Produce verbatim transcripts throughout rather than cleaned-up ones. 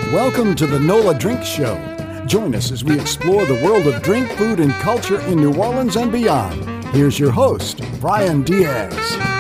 Welcome to the NOLA Drink Show. Join us as we explore the world of drink, food, and culture in New Orleans and beyond. Here's your host, Brian Diaz.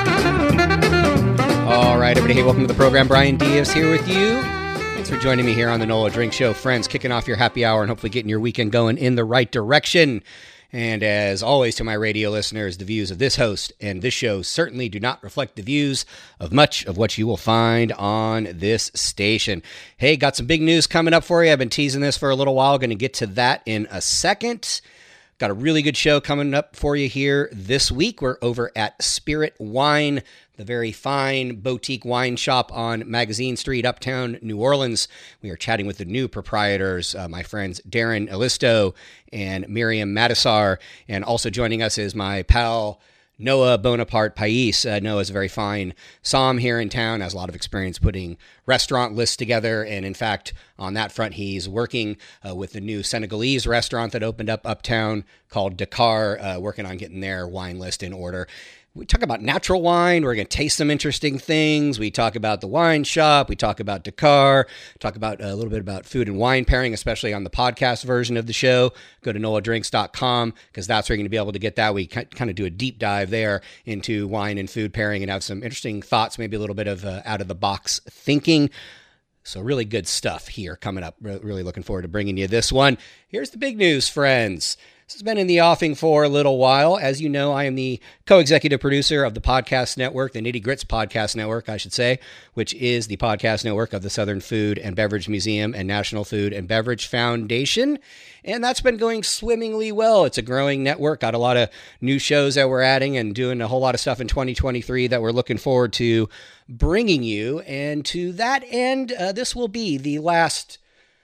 All right, everybody. Hey, welcome to the program. Brian Diaz here with you. Thanks for joining me here on the NOLA Drink Show. Friends, kicking off your happy hour and hopefully getting your weekend going in the right direction. And as always, to my radio listeners, the views of this host and this show certainly do not reflect the views of much of what you will find on this station. Hey, got some big news coming up for you. I've been teasing this for a little while. Going to get to that in a second. Got a really good show coming up for you here this week. We're over at Spirit Wine, the very fine boutique wine shop on Magazine Street, Uptown, New Orleans. We are chatting with the new proprietors, uh, my friends Darren Elisto and Miriam Matissar. And also joining us is my pal, Noah Bonaparte Pais. Uh, Noah's a very fine som here in town, has a lot of experience putting restaurant lists together. And in fact, on that front, he's working uh, with the new Senegalese restaurant that opened up uptown called Dakar, uh, working on getting their wine list in order. We talk about natural wine. We're going to taste some interesting things. We talk about the wine shop. We talk about Dakar. Talk about uh, a little bit about food and wine pairing, especially on the podcast version of the show. Go to nola drinks dot com because that's where you're going to be able to get that. We kind of do a deep dive there into wine and food pairing and have some interesting thoughts, maybe a little bit of uh, out-of-the-box thinking. So really good stuff here coming up. Re- really looking forward to bringing you this one. Here's the big news, friends. This has been in the offing for a little while. As you know, I am the co-executive producer of the podcast network, the Nitty Grits Podcast Network, I should say, which is the podcast network of the Southern Food and Beverage Museum and National Food and Beverage Foundation. And that's been going swimmingly well. It's a growing network. Got a lot of new shows that we're adding and doing a whole lot of stuff in twenty twenty-three that we're looking forward to bringing you. And to that end, uh, this will be the last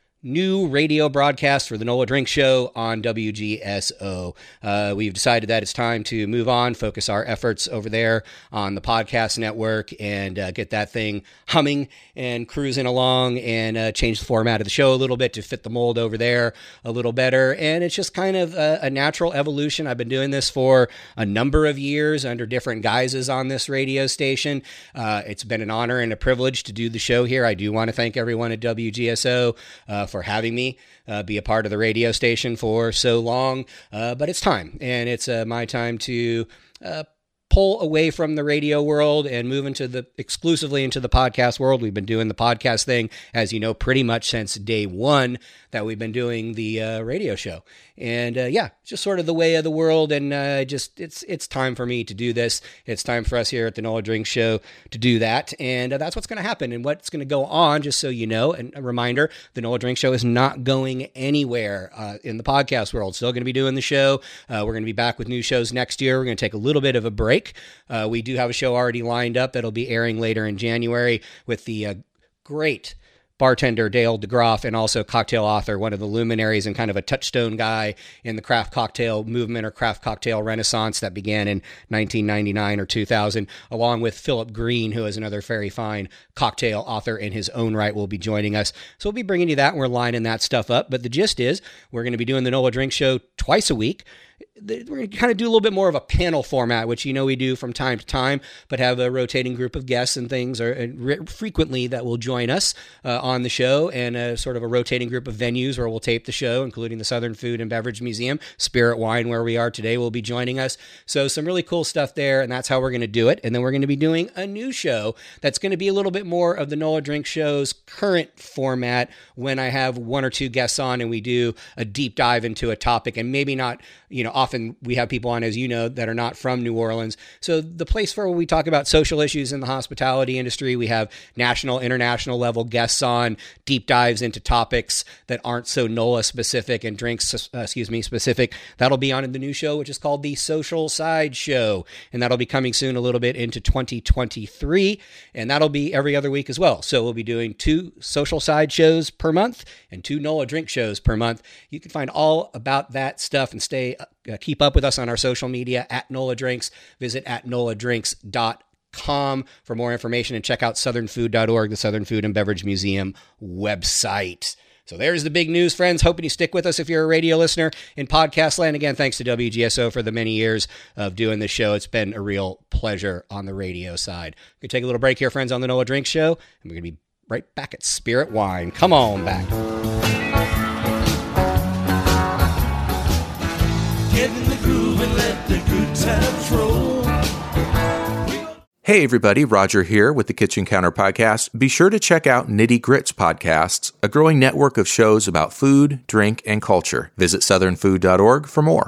new radio broadcast for the NOLA Drink Show on W G S O. Uh, we've decided that it's time to move on, focus our efforts over there on the podcast network and uh, get that thing humming and cruising along and uh, change the format of the show a little bit to fit the mold over there a little better. And it's just kind of a, a natural evolution. I've been doing this for a number of years under different guises on this radio station. Uh, it's been an honor and a privilege to do the show here. I do want to thank everyone at W G S O uh, for having me uh, be a part of the radio station for so long. Uh, but it's time, and it's uh, my time to uh, pull away from the radio world and move into the exclusively into the podcast world. We've been doing the podcast thing, as you know, pretty much since day one that we've been doing the uh, radio show. And uh, yeah, just sort of the way of the world. And uh, just it's it's time for me to do this. It's time for us here at the NOLA Drink Show to do that. And uh, that's what's going to happen and what's going to go on, just so you know. And a reminder, the NOLA Drink Show is not going anywhere uh, in the podcast world. Still going to be doing the show. Uh, we're going to be back with new shows next year. We're going to take a little bit of a break. Uh, we do have a show already lined up that'll be airing later in January with the uh, great bartender Dale DeGroff and also cocktail author, one of the luminaries and kind of a touchstone guy in the craft cocktail movement or craft cocktail renaissance that began in nineteen ninety-nine or two thousand, along with Philip Green, who is another very fine cocktail author in his own right, will be joining us. So we'll be bringing you that, and we're lining that stuff up. But the gist is we're going to be doing the NOLA Drink Show twice a week. We're going to kind of do a little bit more of a panel format, which you know we do from time to time, but have a rotating group of guests and things or and re- frequently that will join us uh, on the show, and a sort of a rotating group of venues where we'll tape the show, including the Southern Food and Beverage Museum. Spirit Wine, where we are today, will be joining us. So some really cool stuff there, and that's how we're going to do it. And then we're going to be doing a new show that's going to be a little bit more of the NOLA Drink Show's current format when I have one or two guests on and we do a deep dive into a topic, and maybe not, you know, often we have people on, as you know, that are not from New Orleans. So the place where we talk about social issues in the hospitality industry, we have national, international level guests on, deep dives into topics that aren't so NOLA specific and drinks, uh, excuse me, specific. That'll be on in the new show, which is called the Social Side Show. And that'll be coming soon a little bit into twenty twenty-three. And that'll be every other week as well. So we'll be doing two Social Side shows per month and two NOLA Drink shows per month. You can find all about that stuff and stay uh, keep up with us on our social media at NOLA Drinks. Visit at nola drinks dot com for more information and check out southern food dot org, the Southern Food and Beverage Museum website. So there's the big news, friends. Hoping you stick with us if you're a radio listener in podcast land. Again, thanks to W G S O for the many years of doing this show. It's been a real pleasure on the radio side. We're going to take a little break here, friends, on the NOLA Drink Show, and we're going to be right back at Spirit Wine. Come on back. Get in the groove and let the good times roll. Hey everybody, Roger here with the Kitchen Counter Podcast. Be sure to check out Nitty Grits Podcasts, a growing network of shows about food, drink, and culture. Visit southern food dot org for more.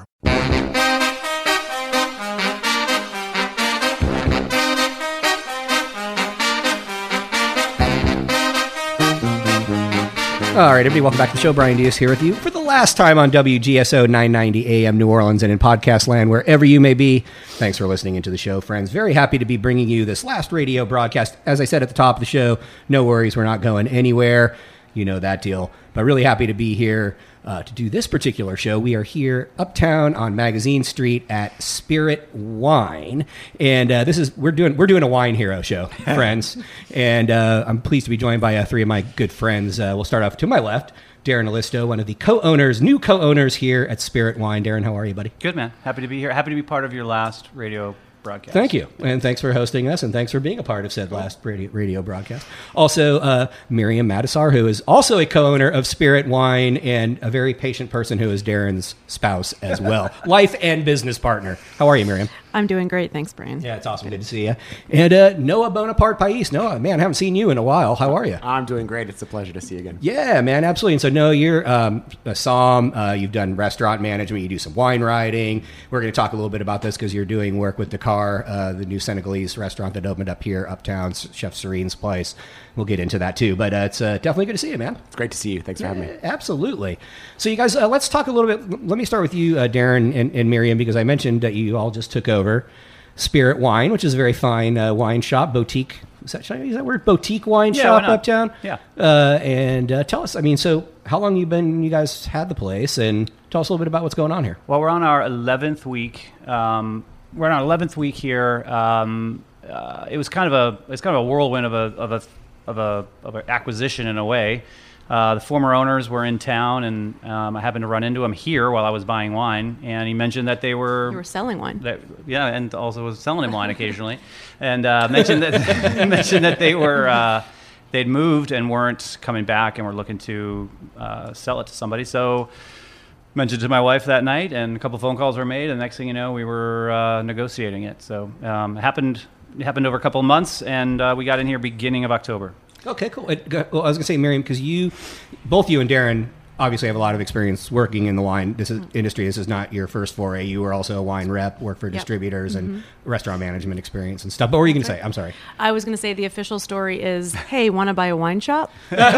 All right, everybody, welcome back to the show. Brian Diaz here with you for the last time on W G S O nine ninety A M New Orleans and in podcast land, wherever you may be. Thanks for listening into the show, friends. Very happy to be bringing you this last radio broadcast. As I said at the top of the show, no worries, we're not going anywhere. You know that deal. But really happy to be here uh, to do this particular show. We are here uptown on Magazine Street at Spirit Wine, and uh, this is we're doing we're doing a wine hero show, friends. And uh, I'm pleased to be joined by uh, three of my good friends. Uh, we'll start off to my left, Darren Alisto, one of the co-owners, new co-owners here at Spirit Wine. Darren, how are you, buddy? Good, man. Happy to be here. Happy to be part of your last radio broadcast. Thank you, and thanks for hosting us, and thanks for being a part of said last radio, radio broadcast. Also, uh, Miriam Matissar, who is also a co-owner of Spirit Wine and a very patient person who is Darren's spouse as well, life and business partner. How are you, Miriam? I'm doing great. Thanks, Brian. Yeah, it's awesome. Good to see you. And uh, Noah Bonaparte Pais. Noah, man, I haven't seen you in a while. How are you? I'm doing great. It's a pleasure to see you again. Yeah, man, absolutely. And so, Noah, you're um, a somm. Uh, you've done restaurant management. You do some wine writing. We're going to talk a little bit about this because you're doing work with Dakar, uh, the new Senegalese restaurant that opened up here uptown, Chef Serene's place. We'll get into that too. But uh, it's uh, definitely good to see you, man. It's great to see you. Thanks for having me. Absolutely. So, you guys, uh, let's talk a little bit. Let me start with you, uh, Darren and, and Miriam, because I mentioned that you all just took over Spirit Wine, which is a very fine uh, wine shop, boutique. Is that, should I use that word? Boutique wine Yeah, shop why not? uptown? Yeah. Uh, and uh, tell us, I mean, so how long you been, you guys had the place, and tell us a little bit about what's going on here. Well, we're on our eleventh week. Um, we're on our eleventh week here. Um, uh, it was kind of a it's kind of a whirlwind of a of a of a of an acquisition in a way. Uh, the former owners were in town, and um, I happened to run into them here while I was buying wine, and he mentioned that they were... You were selling wine. That, yeah, and also was selling him wine occasionally, and uh, mentioned that mentioned that they were uh, they'd moved and weren't coming back, and were looking to uh, sell it to somebody. So mentioned to my wife that night, and a couple phone calls were made, and the next thing you know, we were uh, negotiating it. So um, it happened it happened over a couple of months, and uh, we got in here beginning of October. Okay, cool. It, well, I was going to say, Miriam, because you, both you and Darren, obviously have a lot of experience working in the wine this is, industry. This is not your first foray. You were also a wine rep, worked for Yep. distributors Mm-hmm. and restaurant management experience and stuff. But what were you going to say? I'm sorry. I was going to say the official story is, hey, want to buy a wine shop?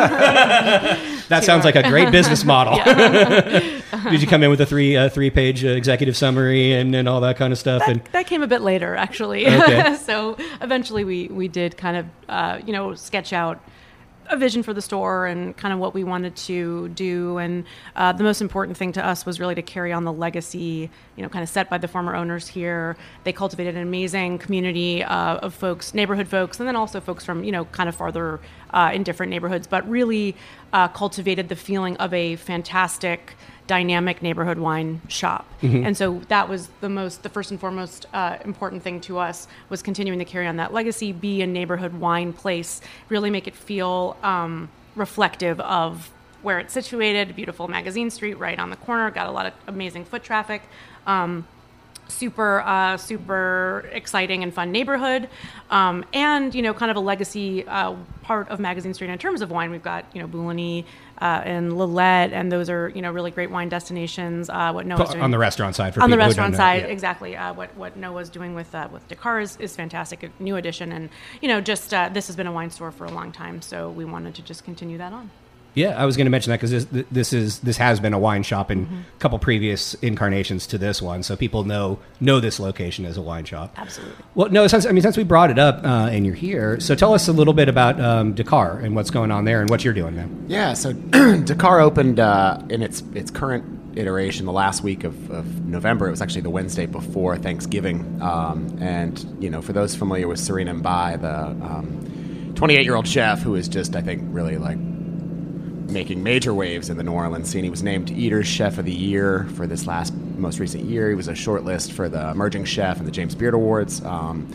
That sounds like a great business model. Did you come in with a three uh, three page uh, executive summary and, and all that kind of stuff? That, and that came a bit later, actually. Okay. So eventually we, we did kind of, uh, you know, sketch out a vision for the store and kind of what we wanted to do. And uh, the most important thing to us was really to carry on the legacy, you know, kind of set by the former owners here. They cultivated an amazing community uh, of folks, neighborhood folks, and then also folks from, you know, kind of farther uh, in different neighborhoods, but really uh, cultivated the feeling of a fantastic, dynamic neighborhood wine shop. Mm-hmm. And so that was the most, the first and foremost uh, important thing to us was continuing to carry on that legacy, be a neighborhood wine place, really make it feel um, reflective of where it's situated, beautiful Magazine Street right on the corner, got a lot of amazing foot traffic. Um, super, uh, super exciting and fun neighborhood. Um, and, you know, kind of a legacy uh, part of Magazine Street in terms of wine. We've got, you know, Bouligny uh, and Lillette, and those are, you know, really great wine destinations. Uh, what Noah's doing on the restaurant side for on the people who restaurant don't know. side, Yeah. exactly. Uh, what what Noah's doing with uh, with Dakar is, is fantastic, a new addition, and you know, just uh, this has been a wine store for a long time, so we wanted to just continue that on. Yeah, I was going to mention that because this, this is this has been a wine shop in Mm-hmm. a couple previous incarnations to this one, so people know know this location as a wine shop. Absolutely. Well, no, since I mean since we brought it up uh, and you're here, so tell us a little bit about um, Dakar and what's going on there and what you're doing now. Yeah, so Dakar opened uh, in its its current iteration the last week of, of November. It was actually the Wednesday before Thanksgiving. Um, and, you know, for those familiar with Serena Mbai, the um, twenty-eight-year-old chef who is just, I think, really, like, making major waves in the New Orleans scene. He was named Eater's Chef of the Year for this last most recent year. He was a shortlist for the Emerging Chef and the James Beard Awards. Um,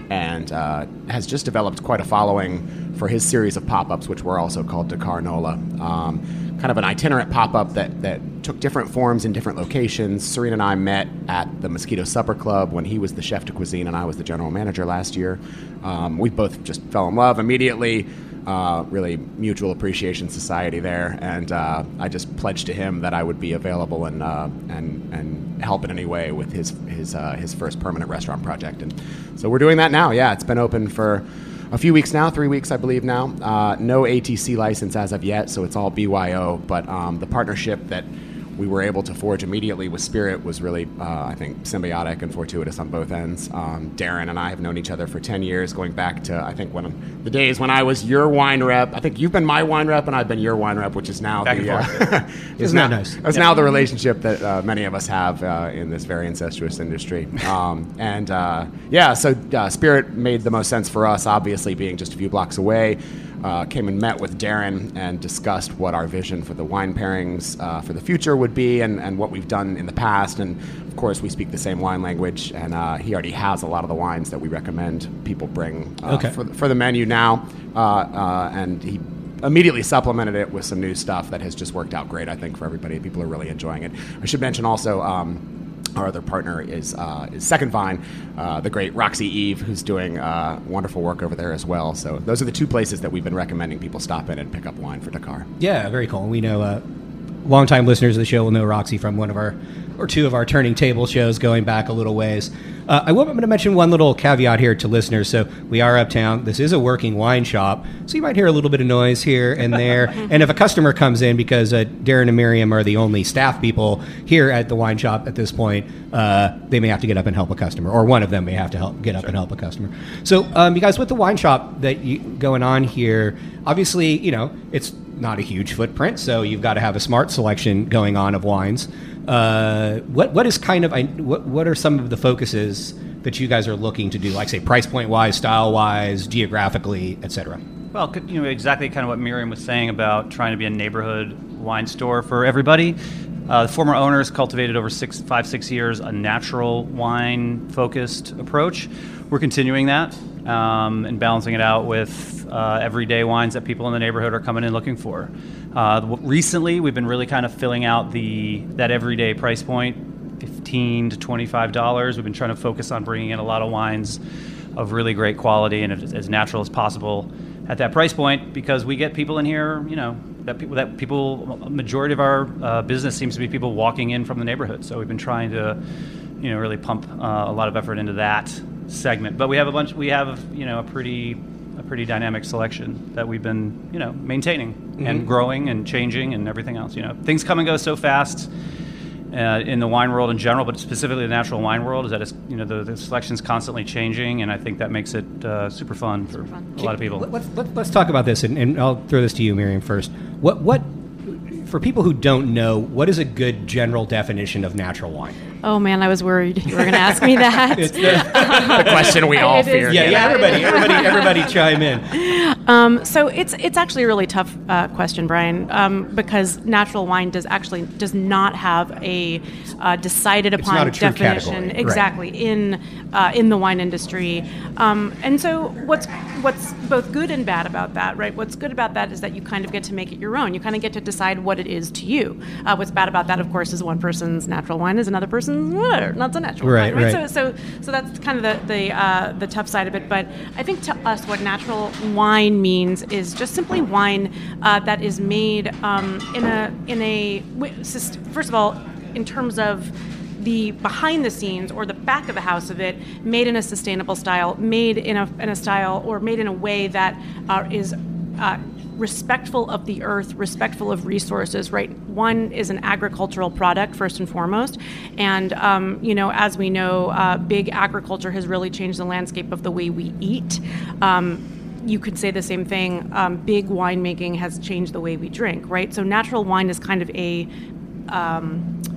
and uh, has just developed quite a following for his series of pop-ups, which were also called Dakar Nola. Um, kind of an itinerant pop-up that, that took different forms in different locations. Serena and I met at the Mosquito Supper Club when he was the chef de cuisine and I was the general manager last year. Um, we both just fell in love immediately. Uh, really mutual appreciation society there, and uh, I just pledged to him that I would be available and uh, and and help in any way with his his uh, his first permanent restaurant project, and so we're doing that now. Yeah, it's been open for a few weeks now, three weeks I believe now. Uh, no A T C license as of yet, so it's all B Y O. But um, the partnership that we were able to forge immediately with Spirit was really, uh, I think, symbiotic and fortuitous on both ends. Um, Darren and I have known each other for ten years, going back to, I think, when the days when I was your wine rep. I think you've been my wine rep, and I've been your wine rep, which is now back the uh, is now now, nice. It's Yeah. now the relationship that uh, many of us have uh, in this very incestuous industry. Um, and uh, yeah, so uh, Spirit made the most sense for us, obviously being just a few blocks away. Uh, came and met with Darren and discussed what our vision for the wine pairings uh, for the future would be, and, and what we've done in the past. And of course, we speak the same wine language, and uh, he already has a lot of the wines that we recommend people bring uh, Okay. for, the, for the menu now. Uh, uh, and he immediately supplemented it with some new stuff that has just worked out great, I think, for everybody. People are really enjoying it. I should mention also, um, our other partner is uh, is Second Vine, uh, the great Roxy Eve, who's doing uh, wonderful work over there as well. So those are the two places that we've been recommending people stop in and pick up wine for Dakar. Yeah, very cool. We know uh, longtime listeners of the show will know Roxy from one of our or two of our Turning Table shows going back a little ways. Uh, I want to mention one little caveat here to listeners. So we are uptown. This is a working wine shop, so you might hear a little bit of noise here and there. And if a customer comes in, because uh, Darren and Miriam are the only staff people here at the wine shop at this point, uh, they may have to get up and help a customer, or one of them may have to help get up and help a customer. So um, you guys, with the wine shop that you going on here, obviously, you know, it's not a huge footprint, so you've got to have a smart selection going on of wines. Uh, what what is kind of I, what what are some of the focuses that you guys are looking to do, like say price point wise, style wise, geographically, et cetera? Well, could- you know, exactly kind of what Miriam was saying about trying to be a neighborhood wine store for everybody. Uh, the former owners cultivated over six, five, six years a natural wine-focused approach. We're continuing that um, and balancing it out with uh, everyday wines that people in the neighborhood are coming in looking for. Uh, recently, we've been really kind of filling out the that everyday price point, fifteen to twenty-five dollars. We've been trying to focus on bringing in a lot of wines of really great quality and as as natural as possible at that price point, because we get people in here, you know, that people, that people, a majority of our uh, business seems to be people walking in from the neighborhood. So we've been trying to, you know, really pump uh, a lot of effort into that segment. But we have a bunch, we have, you know, a pretty, a pretty dynamic selection that we've been, you know, maintaining mm-hmm. and growing and changing and everything else. You know, things come and go so fast. Uh, in the wine world in general, but specifically the natural wine world, is that it's, you know, the, the selection's constantly changing, and I think that makes it uh, super fun for fun. a lot of people. Let's let's, let's talk about this, and, and I'll throw this to you, Miriam, first. What what for people who don't know, what is a good general definition of natural wine? Oh man, I was worried you were going to ask me that. It's the, The question we all It is- fear. yeah, yeah, everybody, everybody, everybody, chime in. Um, so it's it's actually a really tough uh, question, Brian, um, because natural wine does actually does not have a uh, decided upon not a true definition category, right. exactly in uh, in the wine industry. Um, and so what's what's both good and bad about that, right? What's good about that is that you kind of get to make it your own. You kind of get to decide what it is to you. Uh, what's bad about that, of course, is one person's natural wine is another person's uh, not so natural Right, wine, right. So so so that's kind of the the uh, the tough side of it. But I think to us, what natural wine means is just simply wine uh, that is made um, in a in a first of all, in terms of the behind the scenes or the back of the house of it, made in a sustainable style, made in a in a style or made in a way that uh, is uh, respectful of the earth, respectful of resources, right? One is an agricultural product, first and foremost. And, um, you know, as we know, uh, big agriculture has really changed the landscape of the way we eat. Um, you could say the same thing. Um, big winemaking has changed the way we drink, right? So natural wine is kind of a... Um,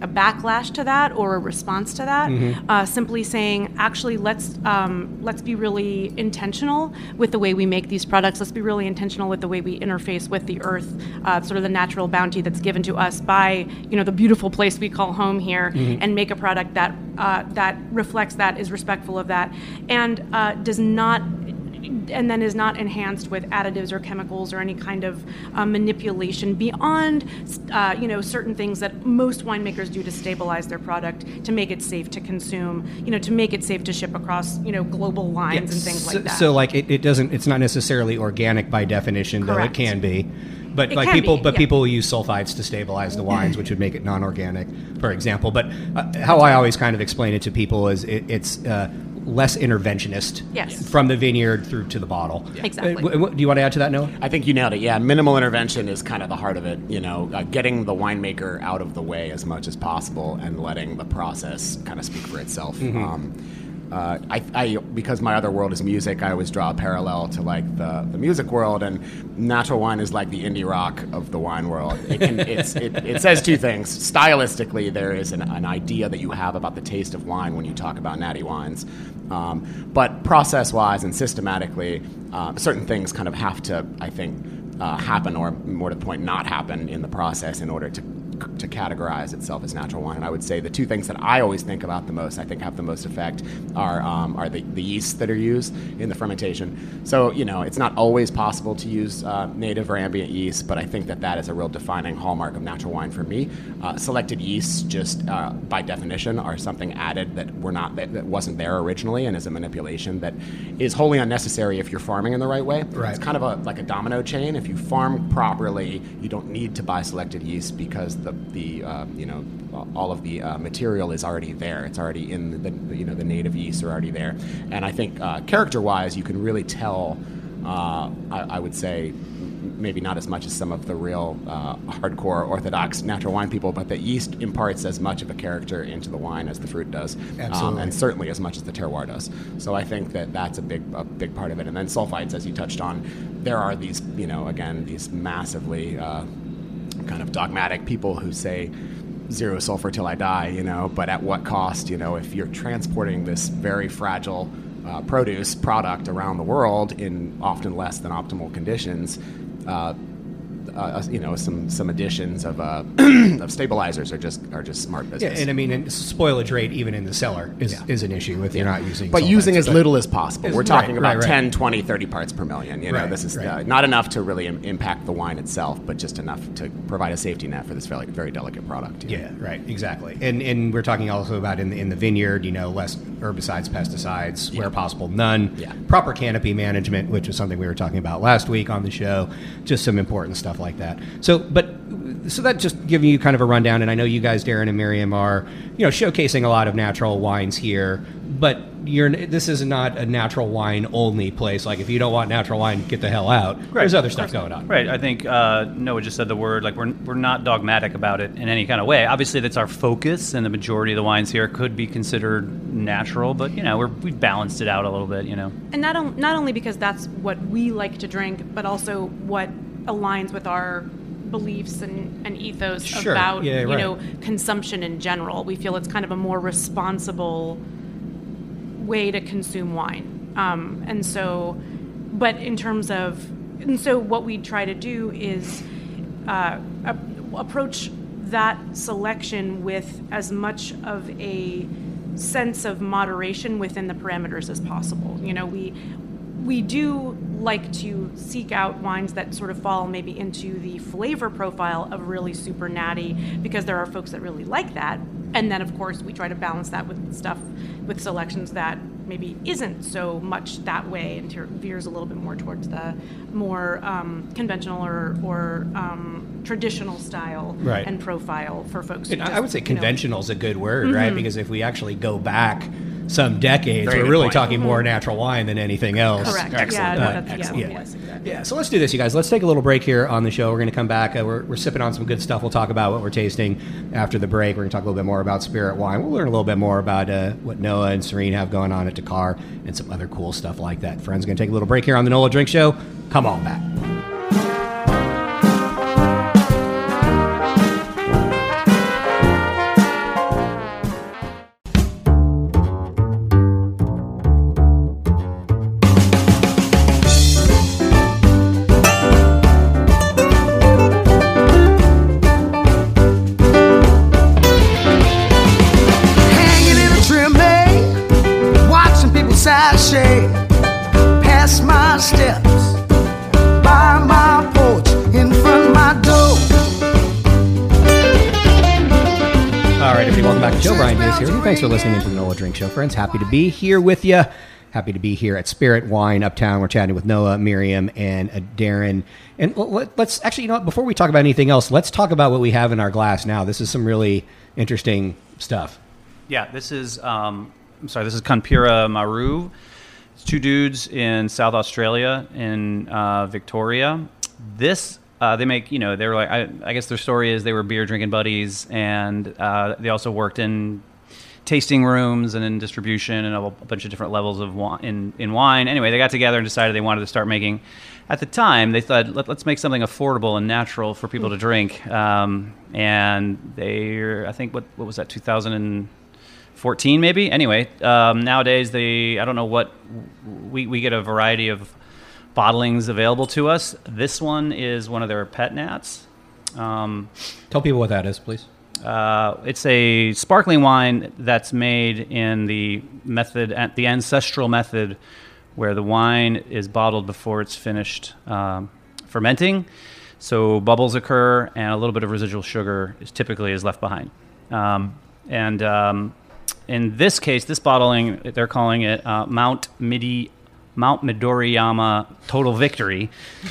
a backlash to that or a response to that. Mm-hmm. Uh, simply saying, actually, let's um, let's be really intentional with the way we make these products. Let's be really intentional with the way we interface with the earth, uh, sort of the natural bounty that's given to us by, you know, the beautiful place we call home here, mm-hmm. and make a product that uh, that reflects that, is respectful of that, and uh, does not. And then is not enhanced with additives or chemicals or any kind of uh, manipulation beyond, uh, you know, certain things that most winemakers do to stabilize their product, to make it safe to consume, you know, to make it safe to ship across, you know, global lines yeah, and things so, like that. So, like, it, it doesn't, it's not necessarily organic by definition, Correct. though it can be. But It like can people, be, but yeah. people will use sulfites to stabilize the wines, which would make it non-organic, for example. But uh, how I always kind of explain it to people is it, it's uh, less interventionist Yes. from the vineyard through to the bottle. Exactly. Uh, w- w- do you want to add to that, Noah? I think you nailed it. Yeah, minimal intervention is kind of the heart of it. You know, uh, getting the winemaker out of the way as much as possible and letting the process kind of speak for itself. Mm-hmm. Um, Uh, I, I, because my other world is music, I always draw a parallel to like the, the music world, and natural wine is like the indie rock of the wine world. It, can, it's, it, it says two things. Stylistically, there is an, an idea that you have about the taste of wine when you talk about natty wines. Um, but process-wise and systematically, uh, certain things kind of have to, I think, uh, happen, or more to the point, not happen in the process in order to to categorize itself as natural wine. And I would say the two things that I always think about the most, I think have the most effect, are um, are the, the yeasts that are used in the fermentation. So, you know, it's not always possible to use uh, native or ambient yeast, but I think that that is a real defining hallmark of natural wine for me. Uh, selected yeasts, just uh, by definition, are something added that were not that, that wasn't there originally, and is a manipulation that is wholly unnecessary if you're farming in the right way. Right. It's kind of a like a domino chain. If you farm properly, you don't need to buy selected yeast because the the uh, you know all of the uh, material is already there. It's already in the, the you know the native yeasts are already there. And I think uh, character-wise, you can really tell. Uh, I, I would say maybe not as much as some of the real uh, hardcore orthodox natural wine people, but that yeast imparts as much of a character into the wine as the fruit does, um, and certainly as much as the terroir does. So I think that that's a big a big part of it. And then sulfites, as you touched on, there are these you know again these massively uh, kind of dogmatic people who say zero sulfur till I die, you know, but at what cost? You know, if you're transporting this very fragile uh, produce product around the world in often less than optimal conditions, uh, uh, you know, some some additions of uh, of stabilizers are just are just smart business. Yeah, and I mean, and spoilage rate even in the cellar is, Yeah. is an issue if you're not using. But sulfites, using as but- little as possible. Is- We're talking right, about right, right. ten, twenty, thirty parts per million. You know, Right, this is right. uh, not enough to really im- impact the wine itself, but just enough to provide a safety net for this very, very delicate product. you know. Yeah, right, exactly. And and we're talking also about in the, in the vineyard, you know, less herbicides, pesticides, where possible, none. Yeah. Proper canopy management, which is something we were talking about last week on the show. Just some important stuff like that. So, but so that just giving you kind of a rundown, and I know you guys, Darren and Miriam, are you know showcasing a lot of natural wines here, but you're this is not a natural wine only place. Like if you don't want natural wine, get the hell out. There's other stuff going on. Right. I think uh, Noah just said the word. Like we're we're not dogmatic about it in any kind of way. Obviously, that's our focus, and the majority of the wines here could be considered natural. But you know, we're we've balanced it out a little bit. You know. And not, on, not only because that's what we like to drink, but also what aligns with our beliefs and, and ethos Sure. about Yeah, you right. know consumption in general. We feel it's kind of a more responsible way to consume wine. Um, and so, but in terms of, and so what we try to do is uh, a, approach that selection with as much of a sense of moderation within the parameters as possible. You know, we we do like to seek out wines that sort of fall maybe into the flavor profile of really super natty, because there are folks that really like that. And then, of course, we try to balance that with stuff, with selections that maybe isn't so much that way and ter- veers a little bit more towards the more um, conventional or, or um, traditional style Right. and profile for folks. who And I just, I would say you know- conventional is a good word, right? Because if we actually go back some decades, Very we're good really point. talking more natural wine than anything else. Correct. Excellent. Yeah, Uh, no, that's, excellent. yeah, Yeah. yes, exactly. Yeah, so let's do this, you guys. Let's take a little break here on the show. We're going to come back. Uh, we're, we're sipping on some good stuff. We'll talk about what we're tasting after the break. We're going to talk a little bit more about spirit wine. We'll learn a little bit more about uh, what Noah and Serene have going on at Dakar and some other cool stuff like that. Friends, going to take a little break here on the NOLA Drink Show. Come on back. here. Thanks for listening to the Nola Drink Show, friends. Happy to be here with you. Happy to be here at Spirit Wine Uptown. We're chatting with Noah, Miriam, and uh, Darren. And let, let's actually, you know what, before we talk about anything else, let's talk about what we have in our glass now. This is some really interesting stuff. Yeah, this is, um, I'm sorry, this is Kanpira Maru. It's two dudes in South Australia, in uh, Victoria. This, uh, they make, you know, they were like, I, I guess their story is they were beer drinking buddies, and uh, they also worked in tasting rooms and in distribution and a, a bunch of different levels of wine, in, in wine. Anyway, they got together and decided they wanted to start making, at the time, they thought, Let, let's make something affordable and natural for people to drink. Um, and they, I think, what what was that, two thousand fourteen maybe? Anyway, um, nowadays, they, I don't know what, we, we get a variety of bottlings available to us. This one is one of their pet nats. Um, Tell people what that is, please. Uh, it's a sparkling wine that's made in the method, the ancestral method, where the wine is bottled before it's finished um, fermenting. So bubbles occur, and a little bit of residual sugar is typically is left behind. Um, and um, in this case, this bottling, they're calling it uh, Mount Midi. Mount Midoriyama Total Victory,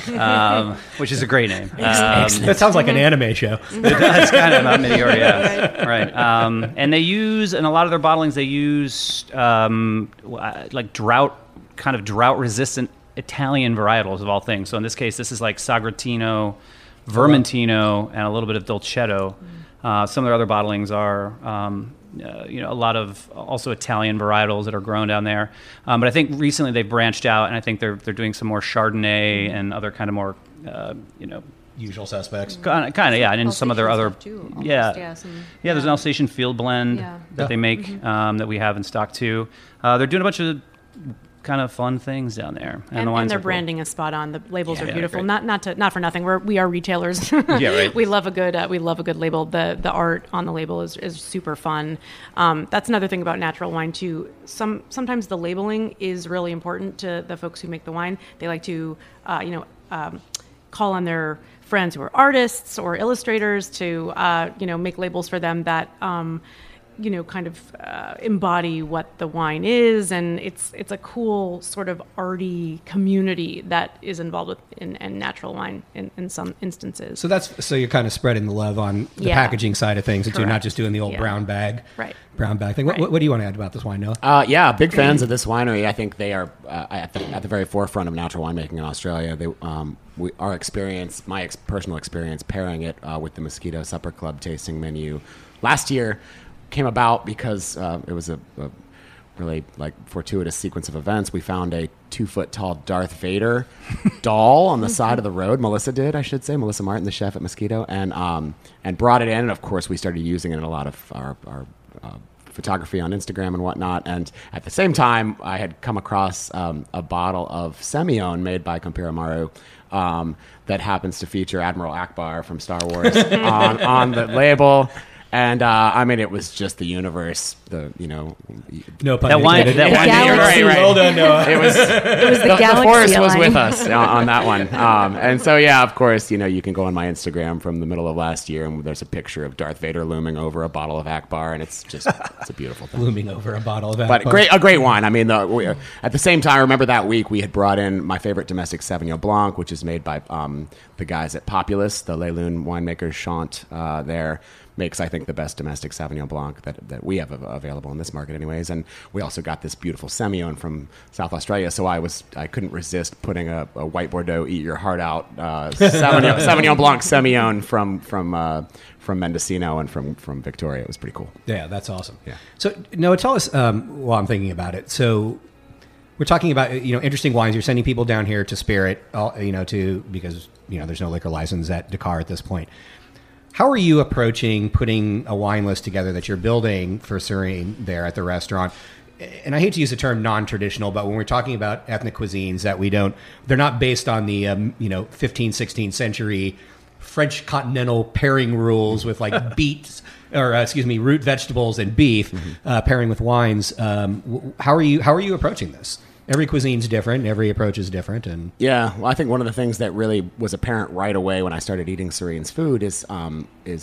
um, which is a great name. Um, that sounds like an anime show. That's kind of Mount Midori, yeah. Right. Um, and they use, in a lot of their bottlings, they use um, like drought, kind of drought-resistant Italian varietals of all things. So in this case, this is like Sagrantino, Vermentino, and a little bit of Dolcetto. Uh, some of their other bottlings are... Um, Uh, you know, a lot of also Italian varietals that are grown down there. Um, but I think recently they've branched out, and I think they're they're doing some more Chardonnay and other kind of more, uh, you know, usual suspects. Kind of, kind of, yeah, and in some of their other, too, almost, yeah, yeah, some, yeah. yeah. There's an Alsatian Field Blend Yeah. that Yeah. they make Mm-hmm. um, that we have in stock too. Uh, they're doing a bunch of kind of fun things down there, and, And, the wines and their are cool. branding is spot on. The labels Yeah, are yeah, beautiful. great. Not not to not for nothing. We're we are retailers. Yeah, right. We love a good uh, we love a good label. The the art on the label is, is super fun. Um, that's another thing about natural wine too. Some sometimes the labeling is really important to the folks who make the wine. They like to uh, you know um, call on their friends who are artists or illustrators to uh, you know make labels for them that. Um, you know, kind of uh, embody what the wine is, and it's it's a cool sort of arty community that is involved with in, in natural wine in, in some instances. So that's so you're kind of spreading the love on the Yeah. packaging side of things, and you're not Correct. just doing the old Yeah. brown bag, Right. brown bag thing. What, Right. what, what do you want to add about this wine, Noah? Uh, yeah, big fans of this winery. I think they are uh, at, the, at the very forefront of natural winemaking in Australia. They, um, we, our experience, my ex- personal experience, pairing it uh, with the Mosquito Supper Club tasting menu last year came about because uh, it was a, a really like fortuitous sequence of events. We found a two foot tall Darth Vader doll on the side of the road. Melissa did, I should say, Melissa Martin, the chef at Mosquito, and um, and brought it in. And of course, we started using it in a lot of our, our uh, photography on Instagram and whatnot. And at the same time, I had come across um, a bottle of Semillon made by Kanpira Maru um, that happens to feature Admiral Akbar from Star Wars on, on the label. And uh, I mean, it was just the universe. The you know, No pun That wine, intended. that wine, Galaxy. right, right. Well done, Noah. it was it was the, the, the galaxy forest was line. with us on, on that one. Um, and so, yeah, of course, you know, you can go on my Instagram from the middle of last year, and there's a picture of Darth Vader looming over a bottle of Akbar, and it's just it's a beautiful thing. Looming over a bottle of But Akbar. great, a great wine. I mean, the, we, at the same time, I remember that week we had brought in my favorite domestic Sauvignon Blanc, which is made by um, the guys at Populous, the Leilun winemakers. Chant uh, there makes, I think, the best domestic Sauvignon Blanc that, that we have av- available in this market, anyways. And we also got this beautiful Semillon from South Australia. So I was I couldn't resist putting a, a white Bordeaux, eat your heart out uh, Sauvignon, Sauvignon Blanc Semillon from from uh, from Mendocino and from from Victoria. It was pretty cool. Yeah, that's awesome. Yeah. So, Noah, tell us um, while I'm thinking about it. So, we're talking about you know interesting wines. You're sending people down here to Spirit, all, you know, to because you know there's no liquor license at Dakar at this point. How are you approaching putting a wine list together that you're building for Serene there at the restaurant? And I hate to use the term non-traditional, but when we're talking about ethnic cuisines that we don't, they're not based on the um, you know fifteenth, sixteenth century French continental pairing rules with like beets or uh, excuse me, root vegetables and beef mm-hmm. uh, pairing with wines. Um, w- how are you? How are you approaching this? Every cuisine's different. Every approach is different, and Yeah, well, I think one of the things that really was apparent right away when I started eating Serene's food is um, is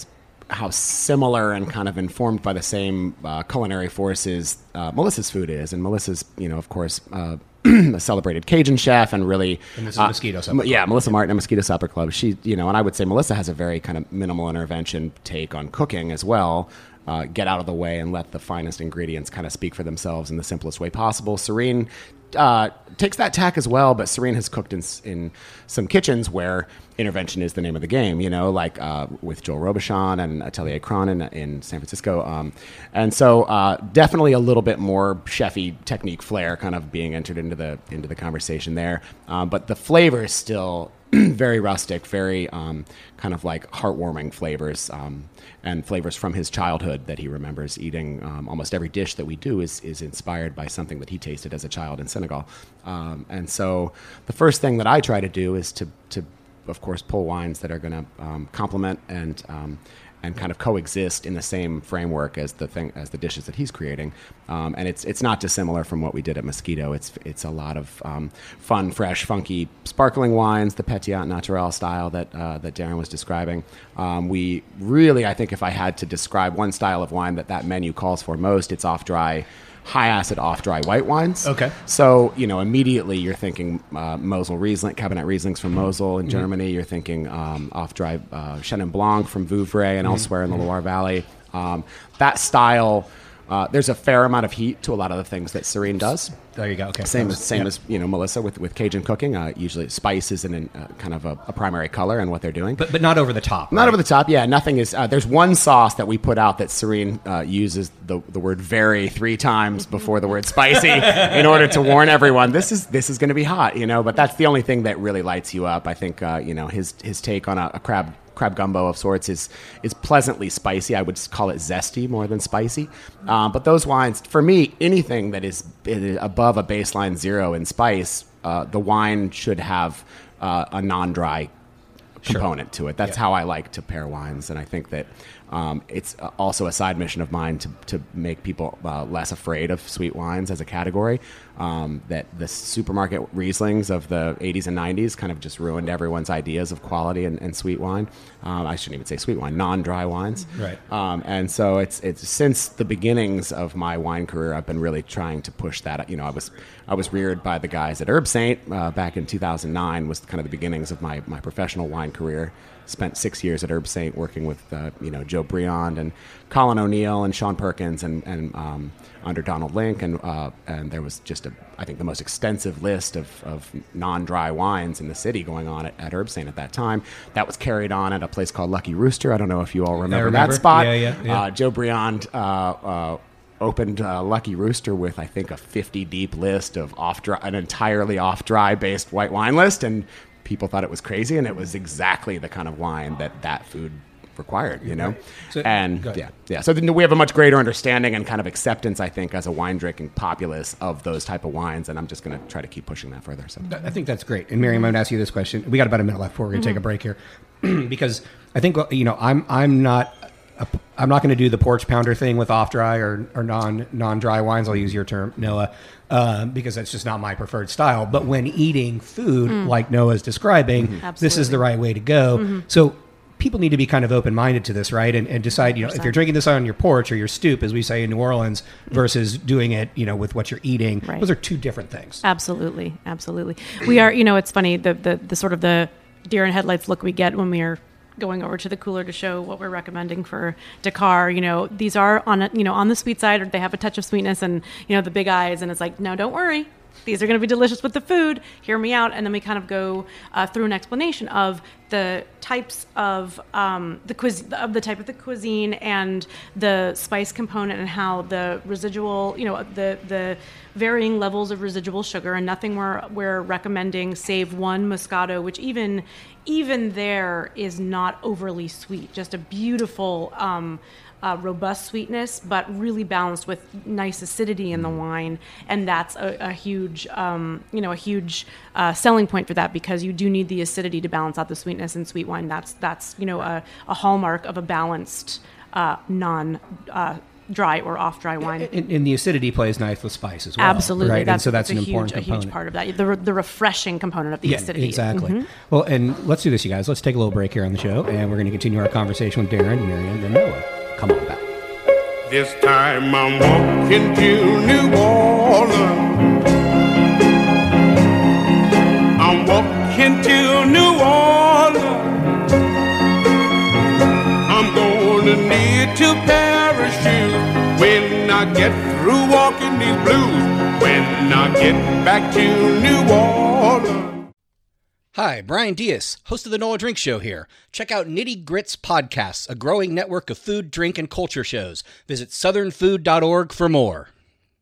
how similar and kind of informed by the same uh, culinary forces uh, Melissa's food is. And Melissa's, you know, of course, uh, a celebrated Cajun chef, and really, and this is uh, Mosquito Supper Club. Yeah, Melissa Martin and Mosquito Supper Club. She, you know, and I would say Melissa has a very kind of minimal intervention take on cooking as well. Uh, get out of the way and let the finest ingredients kind of speak for themselves in the simplest way possible. Serene uh, takes that tack as well, but Serene has cooked in, in some kitchens where intervention is the name of the game, you know, like uh, with Joel Robuchon and Atelier Cron in, in San Francisco. Um, and so uh, definitely a little bit more chefy technique flair kind of being entered into the into the conversation there. Um, but the flavor is still very rustic, very um, kind of like heartwarming flavors, um, and flavors from his childhood that he remembers eating. Um, almost every dish that we do is is inspired by something that he tasted as a child in Senegal. Um, and so the first thing that I try to do is to, to of course, pull wines that are going to um, complement and um, and kind of coexist in the same framework as the thing as the dishes that he's creating. Um, and it's it's not dissimilar from what we did at Mosquito. It's it's a lot of um, fun, fresh, funky, sparkling wines, the Pétillant Naturel style that uh, that Darren was describing. Um, we really, I think, if I had to describe one style of wine that that menu calls for most, it's off-dry, high-acid off-dry white wines. Okay. So, you know, immediately you're thinking uh, Mosel Riesling, Cabernet Rieslings from Mosel in mm-hmm. Germany. You're thinking um, off-dry uh, Chenin Blanc from Vouvray and mm-hmm. elsewhere in the Loire Valley. Um, that style, uh, there's a fair amount of heat to a lot of the things that Serene does. There you go. Okay. Same as same yeah. as you know Melissa with, with Cajun cooking. Uh, usually spice is in uh, kind of a, a primary color in what they're doing. But but not over the top. Not right? over the top. Yeah, nothing is. Uh, there's one sauce that we put out that Serene uh, uses the the word "very" three times before the word "spicy" in order to warn everyone this is this is going to be hot. You know, but that's the only thing that really lights you up. I think uh, you know his his take on a, a crab. crab gumbo of sorts is is pleasantly spicy. I would call it zesty more than spicy. Um, but those wines, for me, anything that is, is above a baseline zero in spice, uh, the wine should have uh, a non-dry component sure. to it. That's yeah. how I like to pair wines, and I think that um, it's also a side mission of mine to to make people uh, less afraid of sweet wines as a category. Um, that the supermarket Rieslings of the eighties and nineties kind of just ruined everyone's ideas of quality and, and sweet wine. Um, I shouldn't even say sweet wine, non-dry wines. Right. Um, and so it's it's since the beginnings of my wine career, I've been really trying to push that. You know, I was I was reared by the guys at Herb Saint uh, back in two thousand nine. Was kind of the beginnings of my my professional wine career. Spent six years at Herb Saint working with uh, you know Joe Briand and Colin O'Neill and Sean Perkins and and um, under Donald Link and uh, and there was just a I think the most extensive list of, of non-dry wines in the city going on at, at Herb Saint at that time. That was carried on at a place called Lucky Rooster. I don't know if you all remember, remember. that spot. Yeah, yeah, yeah. Uh, Joe Briand uh, uh, opened uh, Lucky Rooster with I think a fifty deep list of off dry, an entirely off dry based white wine list, and people thought it was crazy, and it was exactly the kind of wine that that food required, you know? Right. So, and yeah, yeah. So then we have a much greater understanding and kind of acceptance, I think, as a wine drinking populace of those type of wines, and I'm just going to try to keep pushing that further. So I think that's great. And Miriam, I'm going to ask you this question. We got about a minute left before we're going to mm-hmm. take a break here, because I think you know I'm I'm not. A, I'm not going to do the porch pounder thing with off dry or, or non non dry wines. I'll use your term, Noah, uh, because that's just not my preferred style. But when eating food, mm. like Noah's describing, mm-hmm. this is the right way to go. Mm-hmm. So people need to be kind of open minded to this, right? And, and decide, you know, if you're drinking this on your porch or your stoop, as we say in New Orleans, versus doing it, you know, with what you're eating. Right. Those are two different things. Absolutely, absolutely. We are, you know, it's funny the the, the sort of the deer in headlights look we get when we are going over to the cooler to show what we're recommending for Dakar. You know, these are on a, you know, on the sweet side, or they have a touch of sweetness and, you know, the big eyes. And it's like, no, don't worry. These are going to be delicious with the food. Hear me out. And then we kind of go uh, through an explanation of the types of um, the cuis- of the type of the cuisine and the spice component and how the residual, you know, the the varying levels of residual sugar, and nothing we're we're recommending save one Moscato, which even even there is not overly sweet. Just a beautiful. Um, Uh, robust sweetness, but really balanced with nice acidity in the wine, and that's a, a huge, um, you know, a huge uh, selling point for that, because you do need the acidity to balance out the sweetness in sweet wine. That's that's you know a, a hallmark of a balanced, uh, non uh, dry or off dry wine. And, and the acidity plays nice with spice as well. Absolutely, right? that's, and so that's that's an a important huge, component. a huge part of that. The, the refreshing component of the yeah, acidity. Exactly. Mm-hmm. Well, and let's do this, you guys. Let's take a little break here on the show, and we're going to continue our conversation with Darren, Miriam, and Noah. Come on back. This time I'm walking to New Orleans. I'm walking to New Orleans. I'm gonna need to parachute when I get through walking these blues. When I get back to New Orleans. Hi, Brian Diaz, host of the Noah Drink Show here. Check out Nitty Grits Podcasts, a growing network of food, drink, and culture shows. Visit southern food dot org for more.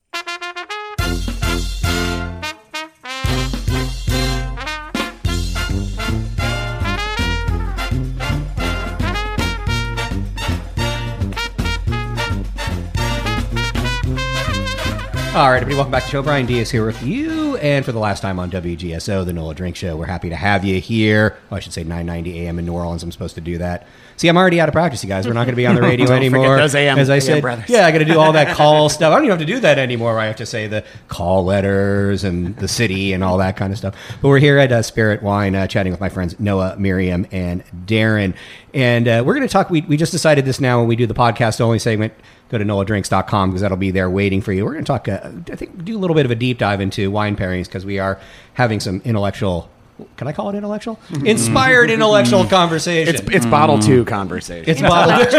All right, everybody, welcome back to the show. Brian Diaz here with you, and for the last time on W G S O, the Noah Drink Show, we're happy to have you here. Oh, I should say nine ninety a.m. in New Orleans. I'm supposed to do that. See, I'm already out of practice, you guys. We're not going to be on the radio Don't anymore. forget those A M As I A M said, brothers. yeah, I got to do all that call stuff. I don't even have to do that anymore. Where I have to say the call letters and the city and all that kind of stuff. But we're here at uh, Spirit Wine, uh, chatting with my friends Noah, Miriam, and Darren, and uh, we're going to talk. We we just decided this now when we do the podcast only segment. Go to noah drinks dot com because that'll be there waiting for you. We're going to talk, uh, I think, do a little bit of a deep dive into wine pairings because we are having some intellectual, can I call it intellectual? Inspired intellectual conversation. It's it's bottle two conversation. It's bottle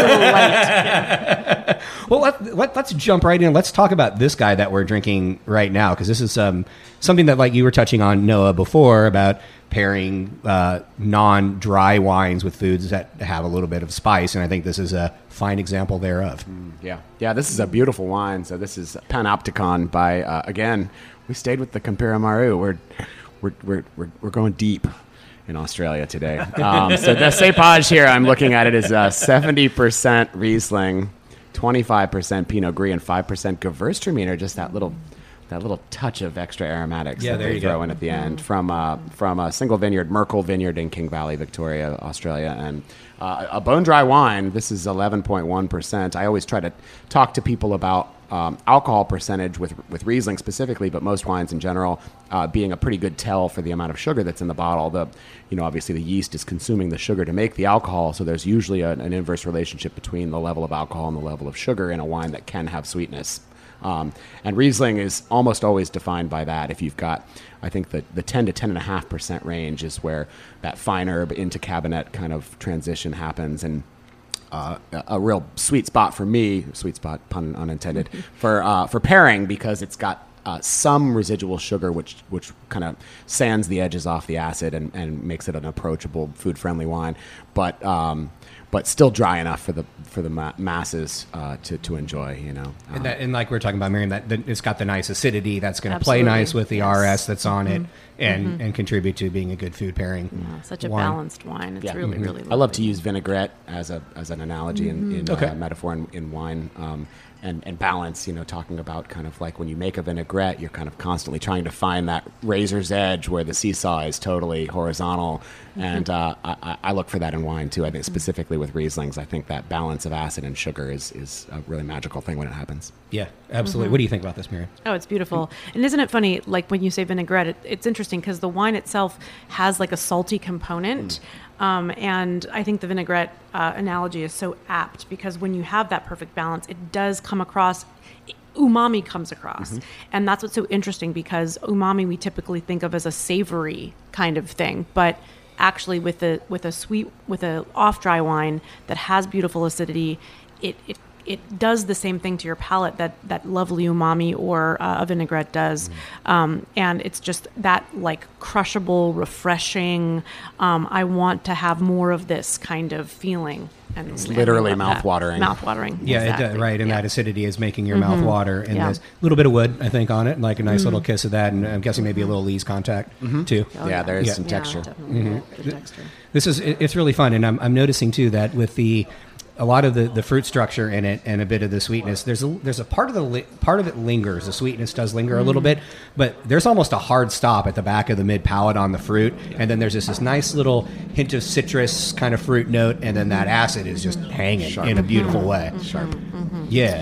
Well, let, let, let's jump right in. Let's talk about this guy that we're drinking right now because this is um, something that, like you were touching on, Noah, before about pairing uh, non-dry wines with foods that have a little bit of spice, and I think this is a fine example thereof. Mm, yeah, yeah. This is a beautiful wine. So this is Panopticon by uh, again. We stayed with the Campera Maru. We're we're we're we're, we're going deep in Australia today. Um, so the cepage here, I'm looking at it is uh, seventy percent Riesling, twenty-five percent Pinot Gris, and five percent Gewürztraminer. Just that little. That little touch of extra aromatics Yeah, that there they you throw go. in at the end from uh, from a single vineyard, Merkel Vineyard in King Valley, Victoria, Australia, and uh, a bone dry wine. This is eleven point one percent. I always try to talk to people about um, alcohol percentage with with Riesling specifically, but most wines in general, uh, being a pretty good tell for the amount of sugar that's in the bottle. The you know obviously the yeast is consuming the sugar to make the alcohol, so there's usually a, an inverse relationship between the level of alcohol and the level of sugar in a wine that can have sweetness. Um, and Riesling is almost always defined by that. If you've got, I think the, the ten to ten point five percent range is where that fine herb into cabinet kind of transition happens. And uh, a, a real sweet spot for me, sweet spot, pun unintended, for uh, for pairing because it's got uh, some residual sugar which which kind of sands the edges off the acid and, and makes it an approachable, food-friendly wine. But... Um, but still dry enough for the for the ma- masses uh, to to enjoy, you know. Um, And, that, and like we were talking about, Miriam, that, that it's got the nice acidity that's going to play Absolutely. nice with the Yes. R S that's on Mm-hmm. it and, Mm-hmm. and contribute to being a good food pairing. Yeah, such a wine. balanced wine. It's yeah. really, Mhm. really lovely. I love to use vinaigrette as a as an analogy in, in Okay. uh, metaphor in, in wine. Um, and, and balance, you know, talking about kind of like when you make a vinaigrette, you're kind of constantly trying to find that razor's edge where the seesaw is totally horizontal. And uh, I, I look for that in wine, too. I think specifically with Rieslings, I think that balance of acid and sugar is, is a really magical thing when it happens. Yeah, absolutely. What do you think about this, Miriam? Oh, it's beautiful. And isn't it funny, like when you say vinaigrette, it, it's interesting because the wine itself has like a salty component. Um, and I think the vinaigrette uh, analogy is so apt because when you have that perfect balance, it does come across, umami comes across. Mm-hmm. And that's what's so interesting because umami we typically think of as a savory kind of thing. But actually with a, with a sweet, with a off-dry wine that has beautiful acidity, it, it it does the same thing to your palate that that lovely umami or uh, a vinaigrette does. Mm. Um, and it's just that like crushable, refreshing, um, I want to have more of this kind of feeling. And It's and literally I love that. mouth-watering. Mouth-watering. Yeah, exactly. it does, right. And yeah. that acidity is making your mouth water. And Yeah. there's a little bit of wood, I think, on it, like a nice little kiss of that. And I'm guessing maybe a little lees contact, too. Oh, yeah, there is Yeah. some Yeah, texture. definitely. Good texture. This is it- it's really fun, and I'm, I'm noticing too that with the a lot of the, the fruit structure in it and a bit of the sweetness, there's a there's a part of the li- part of it lingers. The sweetness does linger a little bit, but there's almost a hard stop at the back of the mid palate on the fruit, and then there's just this nice little hint of citrus kind of fruit note, and then that acid is just hanging in a beautiful way. Sharp. Yeah.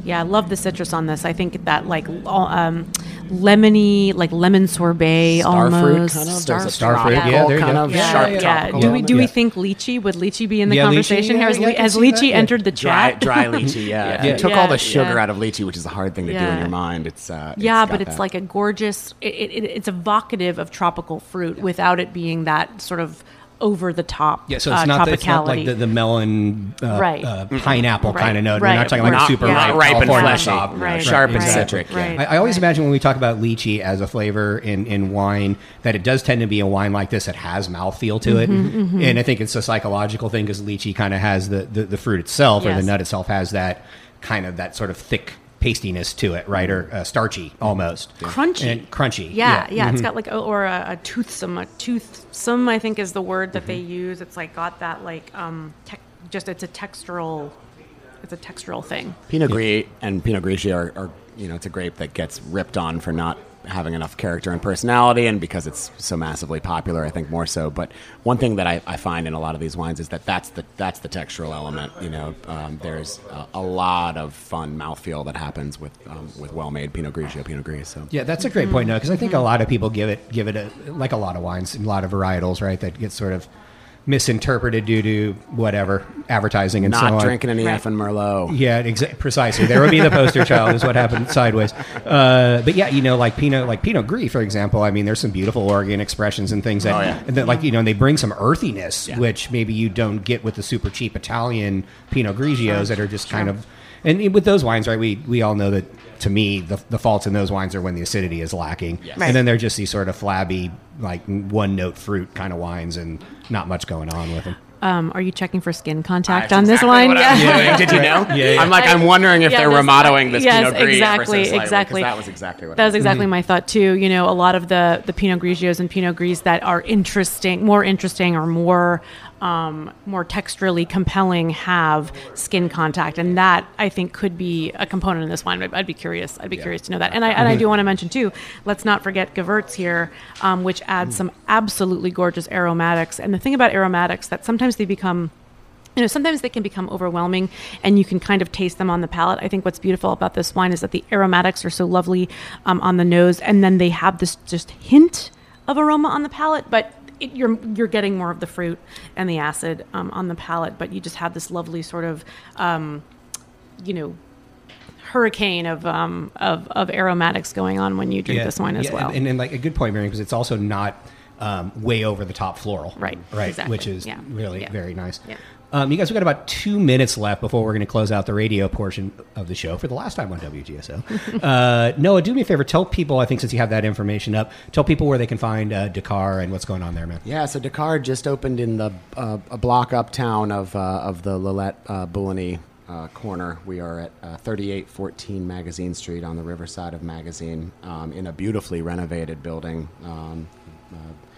Yeah, I love the citrus on this. I think that like um, lemony, like lemon sorbet Starfruit almost. kind of. Star- There's a Starfruit, tropical yeah, there you kind go. of Yeah, sharp yeah. tropical Do we element. do we Yeah. think lychee? Would lychee be in the Yeah, lychee, conversation yeah, here? Has, yeah, I li- can has see lychee that, yeah. entered the Dry, chat? dry lychee, yeah. If Yeah. you took all the Yeah, sugar yeah. out of lychee, which is a hard thing to do in Yeah. your mind, it's uh, Yeah, it's but got it's that. like a gorgeous. It, it, it's evocative of tropical fruit without it being that sort of over the top. Yeah, so it's uh, not the, it's not like tropicality. the, the melon, uh, Right. uh, pineapple Right. kind of note. Right. We're not talking like Not- super yeah. ripe, ripe and California fleshy. sob. Right. Sharp and Right. citric, yeah. Right. I, I always imagine when we talk about lychee as a flavor in, in wine that it does tend to be a wine like this that has mouthfeel to it. Mm-hmm, And I think it's a psychological thing because lychee kind of has the, the, the fruit itself or Yes. the nut itself has that kind of that sort of thick pastiness to it, right? Or uh, starchy almost. Crunchy. And crunchy. Yeah, yeah, Mhm. it's got like a, or a, a toothsome, a toothsome. I think is the word that Mm-hmm. they use. It's like got that like um, tec- just it's a textural, it's a textural thing. Pinot Gris and Pinot Grigio are, are, you know, it's a grape that gets ripped on for not having enough character and personality, and because it's so massively popular, I think more so. But one thing that I, I find in a lot of these wines is that that's the that's the textural element. You know, um, there's a, a lot of fun mouthfeel that happens with um, with well-made Pinot Grigio, Pinot Gris. So Yeah, that's a great point, no, because I think a lot of people give it give it a, like a lot of wines and a lot of varietals, right? That get sort of misinterpreted due to whatever advertising and so not on. drinking any Right. effing Merlot. Yeah, exa- precisely. There would be the poster child is what happened sideways. Uh, but yeah, you know, like Pinot, like Pinot Gris, for example. I mean, there's some beautiful Oregon expressions and things that, Oh, yeah. and that like you know, they bring some earthiness, Yeah. which maybe you don't get with the super cheap Italian Pinot Grigios that are just kind of. And with those wines, right? We we all know that. To me, the the faults in those wines are when the acidity is lacking, Yes. Right. and then they're just these sort of flabby, like one note fruit kind of wines, and not much going on with them. Um, are you checking for skin contact That's on this exactly wine? what I was doing. Did you know? Yeah, yeah. I'm like, I'm wondering if Yeah, they're this- remodeling this yes, Pinot Gris exactly, ever so slightly, 'cause exactly. that was exactly what That I was exactly my thought too. You know, a lot of the the Pinot Grigios and Pinot Gris that are interesting, more interesting, or more um, more texturally compelling have skin contact, and that I think could be a component in this wine. I'd, I'd be curious. I'd be curious to know that. And I and I do want to mention too. Let's not forget Gewurz here, um, which adds some absolutely gorgeous aromatics. And the thing about aromatics that sometimes they become you know, sometimes they can become overwhelming and you can kind of taste them on the palate. I think what's beautiful about this wine is that the aromatics are so lovely um, on the nose, and then they have this just hint of aroma on the palate, but it, you're you're getting more of the fruit and the acid um, on the palate, but you just have this lovely sort of, um, you know, hurricane of, um, of of aromatics going on when you drink this wine as yeah, well. And, and, and like a good point, Miriam, because it's also not um, way over the top floral, Right, Right, exactly. which is Yeah. really Yeah. very nice. Yeah. Um, you guys, we've got about two minutes left before we're going to close out the radio portion of the show for the last time on W G S O. uh, Noah, do me a favor. Tell people, I think since you have that information up, tell people where they can find uh, Dakar and what's going on there, man. Yeah, so Dakar just opened in the uh, a block uptown of uh, of the Lillette uh, Bouligny uh, corner. We are at uh, thirty-eight fourteen Magazine Street on the riverside of Magazine um, in a beautifully renovated building. Um, uh,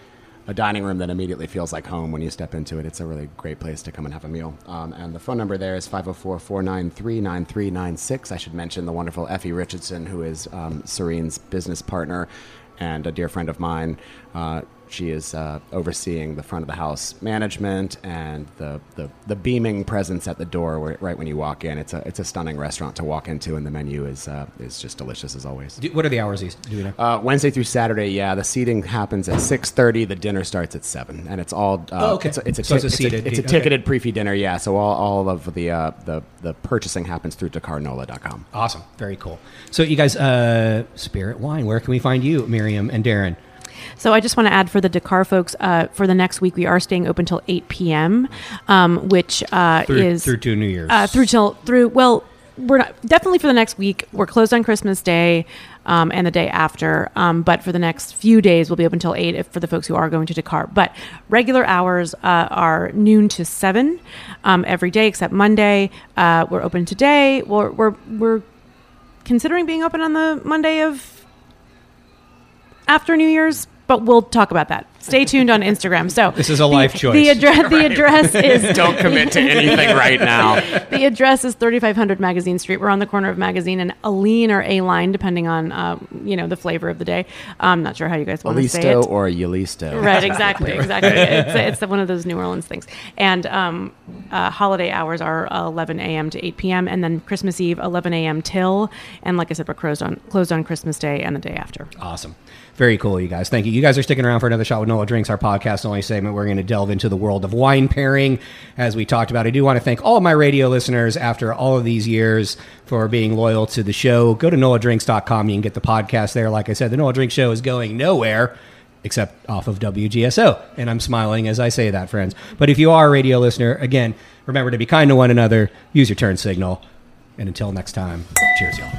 a dining room that immediately feels like home when you step into it. It's a really great place to come and have a meal. Um, and the phone number there is five oh four, four nine three, nine three nine six. I should mention the wonderful Effie Richardson, who is um, Serene's business partner and a dear friend of mine. Uh, she is uh, overseeing the front of the house management and the, the, the beaming presence at the door where, right when you walk in. It's a it's a stunning restaurant to walk into, and the menu is uh, is just delicious as always. Do, what are the hours? These do we know? Uh, Wednesday through Saturday, yeah. The seating happens at six thirty. The dinner starts at seven, and it's all. Uh, Oh, okay. It's a, it's a, So it's a it's seated- it's a okay. ticketed pre-fee dinner, yeah. So all, all of the uh, the the purchasing happens through Dakar Nola dot com. Awesome, very cool. So, you guys, uh, Spirit Wine. Where can we find you, Miriam and Darren? So I just want to add for the Dakar folks, uh, for the next week, we are staying open till eight p.m., um, which uh, Through, is through to New Year's. uh, through till through. Well, we're not definitely for the next week. We're closed on Christmas Day um, and the day after, um, but for the next few days, we'll be open till eight if, for the folks who are going to Dakar. But regular hours uh, are noon to seven um, every day except Monday. Uh, we're open today. We're we're we're considering being open on the Monday of after New Year's, but we'll talk about that. stay tuned on Instagram. So this is a life the, choice. The address, the address is Don't commit to anything right now. The address is thirty-five hundred Magazine Street. We're on the corner of Magazine and Aline or A-Line, depending on um, you know the flavor of the day. I'm not sure how you guys want to say it. Alisto or Yulisto. Right, exactly, exactly. It's it's one of those New Orleans things. And um, uh, holiday hours are eleven a.m. to eight p.m. and then Christmas Eve eleven a.m. till. And like I said, we're closed on closed on Christmas Day and the day after. Awesome. Very cool, you guys. Thank you. You guys are sticking around for another shot with Nola Drinks, our podcast only segment. We're going to delve into the world of wine pairing, as we talked about. I do want to thank all of my radio listeners after all of these years for being loyal to the show. Go to nola drinks dot com. You can get the podcast there. Like I said, the Nola Drinks Show is going nowhere except off of W G S O. And I'm smiling as I say that, friends. But if you are a radio listener, again, remember to be kind to one another. Use your turn signal. And until next time, cheers, y'all.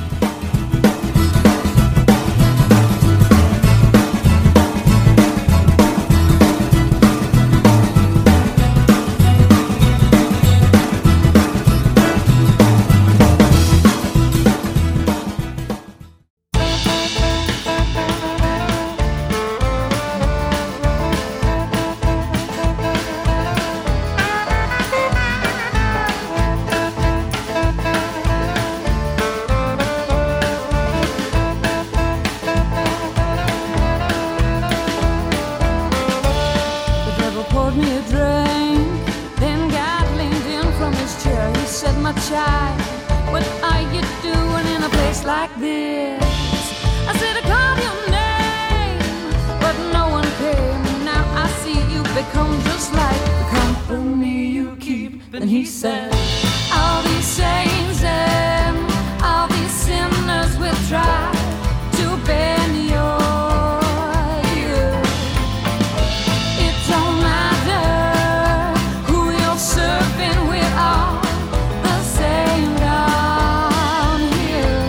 And he said, all these saints and all these sinners will try to bend your ear. It don't matter who you're serving, we're all the same down here.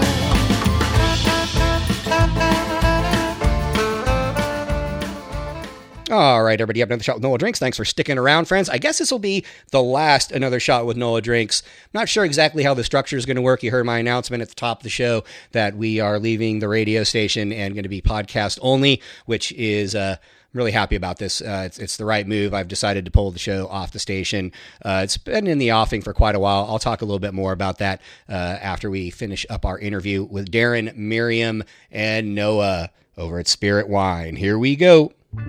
All right, everybody, up another shot with Nola Drinks. Thanks for sticking around, friends. I guess this will be the last Another Shot with Nola Drinks. I'm not sure exactly how the structure is going to work. You heard my announcement at the top of the show that we are leaving the radio station and going to be podcast only, which is uh, I'm really happy about this. Uh, it's, it's the right move. I've decided to pull the show off the station. Uh, it's been in the offing for quite a while. I'll talk a little bit more about that uh, after we finish up our interview with Darren, Miriam, and Noah over at Spirit Wine. Here we go.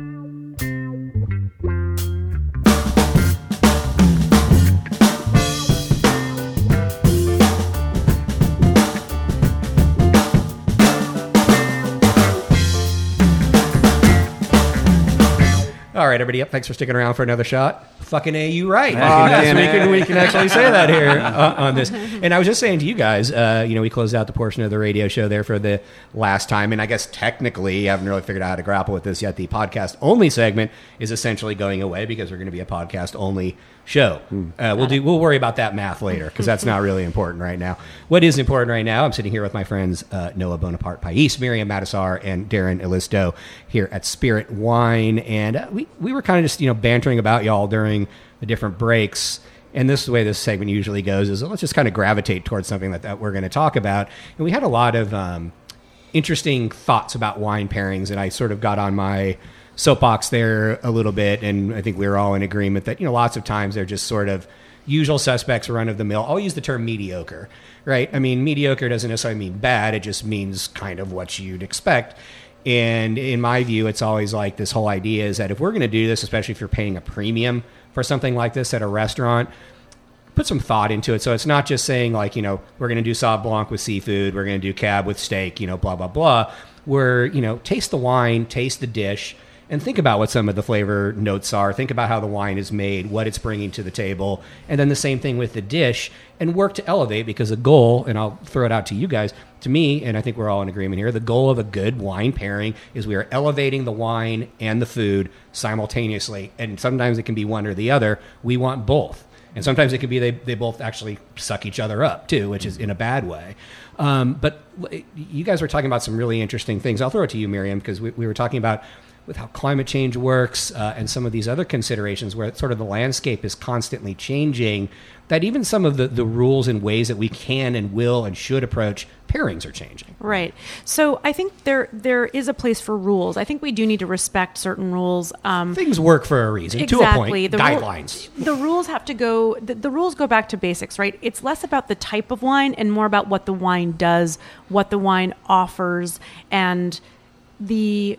All right, everybody, up. Thanks for sticking around for another shot. Fucking A, you right. Oh, Yes, we can we can actually say that here uh, on this. And I was just saying to you guys, uh, you know, we closed out the portion of the radio show there for the last time, and I guess technically, I haven't really figured out how to grapple with this yet. The podcast only segment is essentially going away because we're going to be a podcast only show. Uh, we'll do. We'll worry about that math later because that's not really important right now. What is important right now? I'm sitting here with my friends uh, Noah Bonaparte Pais, Miriam Matissar, and Darren Ilisto here at Spirit Wine, and uh, we we were kind of just you know bantering about y'all during the different breaks. And this is the way this segment usually goes: is let's just kind of gravitate towards something that, that we're going to talk about. And we had a lot of um, interesting thoughts about wine pairings, and I sort of got on my soapbox there a little bit, and I think we were all in agreement that, you know, lots of times they're just sort of usual suspects, run of the mill. I'll use the term mediocre, right? I mean, mediocre doesn't necessarily mean bad. It just means kind of what you'd expect. And in my view, it's always like this whole idea is that if we're going to do this, especially if you're paying a premium for something like this at a restaurant, put some thought into it. So it's not just saying like, you know, we're going to do Sauv Blanc with seafood, we're going to do Cab with steak, you know, blah, blah, blah. We're, you know, taste the wine, taste the dish, and think about what some of the flavor notes are. Think about how the wine is made, what it's bringing to the table, and then the same thing with the dish, and work to elevate, because the goal, and I'll throw it out to you guys, to me, and I think we're all in agreement here, the goal of a good wine pairing is we are elevating the wine and the food simultaneously, and sometimes it can be one or the other. We want both. And sometimes it can be they, they both actually suck each other up, too, which is in a bad way. Um, but you guys were talking about some really interesting things. I'll throw it to you, Miriam, because we, we were talking about with how climate change works uh, and some of these other considerations where sort of the landscape is constantly changing, that even some of the, the rules and ways that we can and will and should approach pairings are changing. Right. So I think there there is a place for rules. I think we do need to respect certain rules. Um, Things work for a reason, exactly. to a point, the guidelines. Ru- the rules have to go, the, the rules go back to basics, right? It's less about the type of wine and more about what the wine does, what the wine offers, and the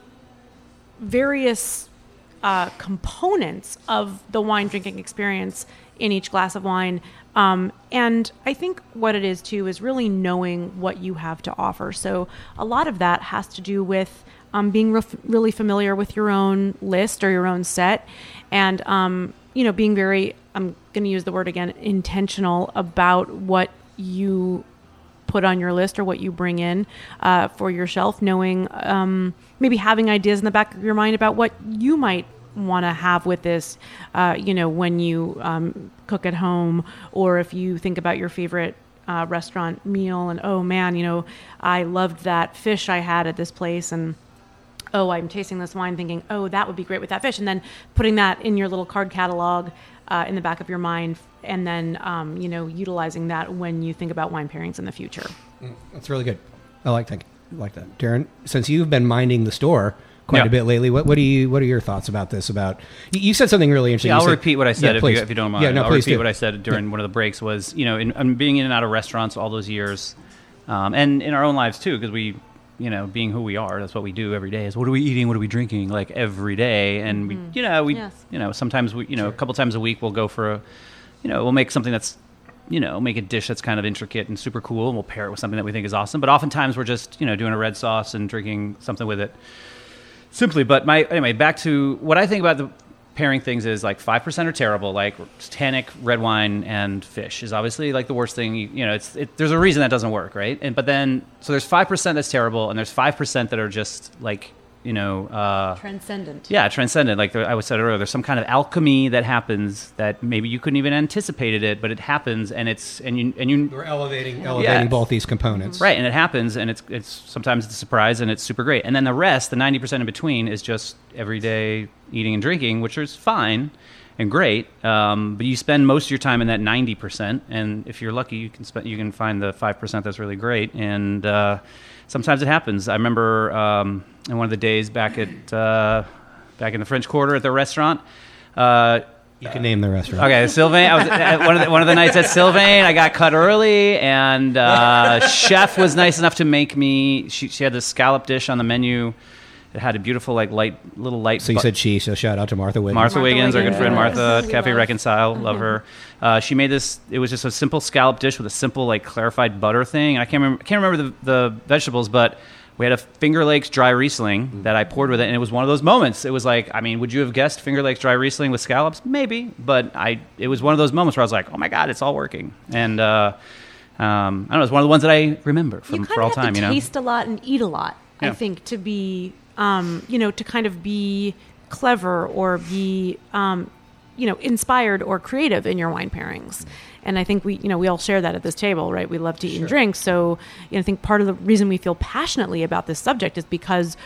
various uh, components of the wine drinking experience in each glass of wine. Um, and I think what it is too is really knowing what you have to offer. So a lot of that has to do with um, being re- really familiar with your own list or your own set, and um, you know, being very, I'm going to use the word again, intentional about what you put on your list or what you bring in uh, for your shelf, knowing um, maybe having ideas in the back of your mind about what you might want to have with this, uh, you know, when you um, cook at home, or if you think about your favorite uh, restaurant meal and, oh man, you know, I loved that fish I had at this place, and oh, I'm tasting this wine thinking, oh, that would be great with that fish. And then putting that in your little card catalog uh, in the back of your mind, and then, um, you know, utilizing that when you think about wine pairings in the future. Mm, that's really good. I like that. I like that. Darren, since you've been minding the store quite yeah. a bit lately, what, what do you what are your thoughts about this? About you, you said something really interesting. Yeah, You I'll said- repeat what I said Yeah, if, please. you, if you don't mind. Yeah, no, I'll please repeat do. what I said during Yeah. one of the breaks was, you know, in, in being in and out of restaurants all those years, um, and in our own lives too, because we, you know, being who we are, that's what we do every day is what are we eating, what are we drinking, like every day. And we, you know, we, Yes. you know, sometimes we, you know, a couple times a week we'll go for a, you know, we'll make something that's, you know, make a dish that's kind of intricate and super cool, and we'll pair it with something that we think is awesome. But oftentimes we're just, you know, doing a red sauce and drinking something with it simply. But my, anyway, back to what I think about the pairing things is like five percent are terrible, like tannic, red wine, and fish is obviously like the worst thing. You, you know, it's it, there's a reason that doesn't work, right? And but then so there's five percent that's terrible, and there's five percent that are just like, you know, uh, Transcendent. yeah, transcendent. Like I said earlier, there's some kind of alchemy that happens that maybe you couldn't even anticipated it, but it happens, and it's and you and you We're elevating elevating Yeah. both these components. right, and it happens, and it's it's sometimes it's a surprise, and it's super great, and then the rest, the ninety percent in between, is just everyday eating and drinking, which is fine and great. Um, but you spend most of your time in that ninety percent, and if you're lucky, you can spend you can find the five percent that's really great, and uh, sometimes it happens. I remember um, in one of the days back at uh, back in the French Quarter at the restaurant. Uh, You can name the restaurant. Okay, Sylvain. I was at one of the, one of the nights at Sylvain. I got cut early, and uh, chef was nice enough to make me. She, she had this scallop dish on the menu. It had a beautiful, like light, little light. So you bu- said she. So shout out to Martha Wiggins. Martha, Martha Wiggins, our good Wiggins. friend Martha, Yes. Cafe We love. Reconcile, love her. Uh, she made this. It was just a simple scallop dish with a simple, like clarified butter thing. I can't remember. Can't remember the, the vegetables, but we had a Finger Lakes dry Riesling that I poured with it, and it was one of those moments. It was like, I mean, would you have guessed Finger Lakes dry Riesling with scallops? Maybe, but I. It was one of those moments where I was like, oh my god, it's all working, and uh, um, I don't know. It's one of the ones that I remember from you kind for all of have time. to You know, taste a lot and eat a lot, I Yeah. think, to be, um, you know, to kind of be clever or be, um, you know, inspired or creative in your wine pairings. And I think we, you know, we all share that at this table, right? We love to eat and drink. So, you know, I think part of the reason we feel passionately about this subject is because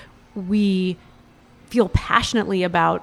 we feel passionately about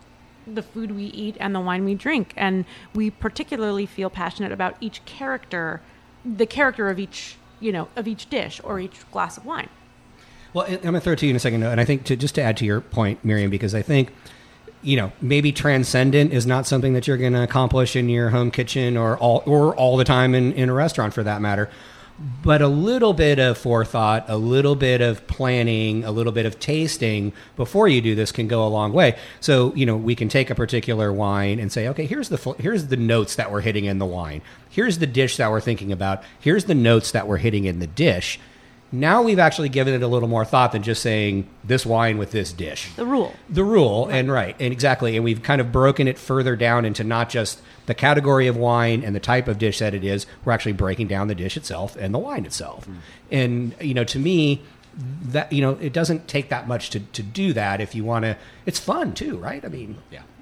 the food we eat and the wine we drink. And we particularly feel passionate about each character, the character of each, you know, of each dish or each glass of wine. Well, I'm going to throw it to you in a second, and I think to just to add to your point, Miriam, because I think, you know, maybe transcendent is not something that you're going to accomplish in your home kitchen or all or all the time in, in a restaurant for that matter. But a little bit of forethought, a little bit of planning, a little bit of tasting before you do this can go a long way. So, you know, we can take a particular wine and say, okay, here's the fl- here's the notes that we're hitting in the wine. Here's the dish that we're thinking about. Here's the notes that we're hitting in the dish. Now we've actually given it a little more thought than just saying this wine with this dish. The rule. The rule, and right, and exactly. And we've kind of broken it further down into not just the category of wine and the type of dish that it is. We're actually breaking down the dish itself and the wine itself. Mm. And, you know, to me, that, you know, it doesn't take that much to, to do that if you want to. It's fun, too, right? I mean, yeah.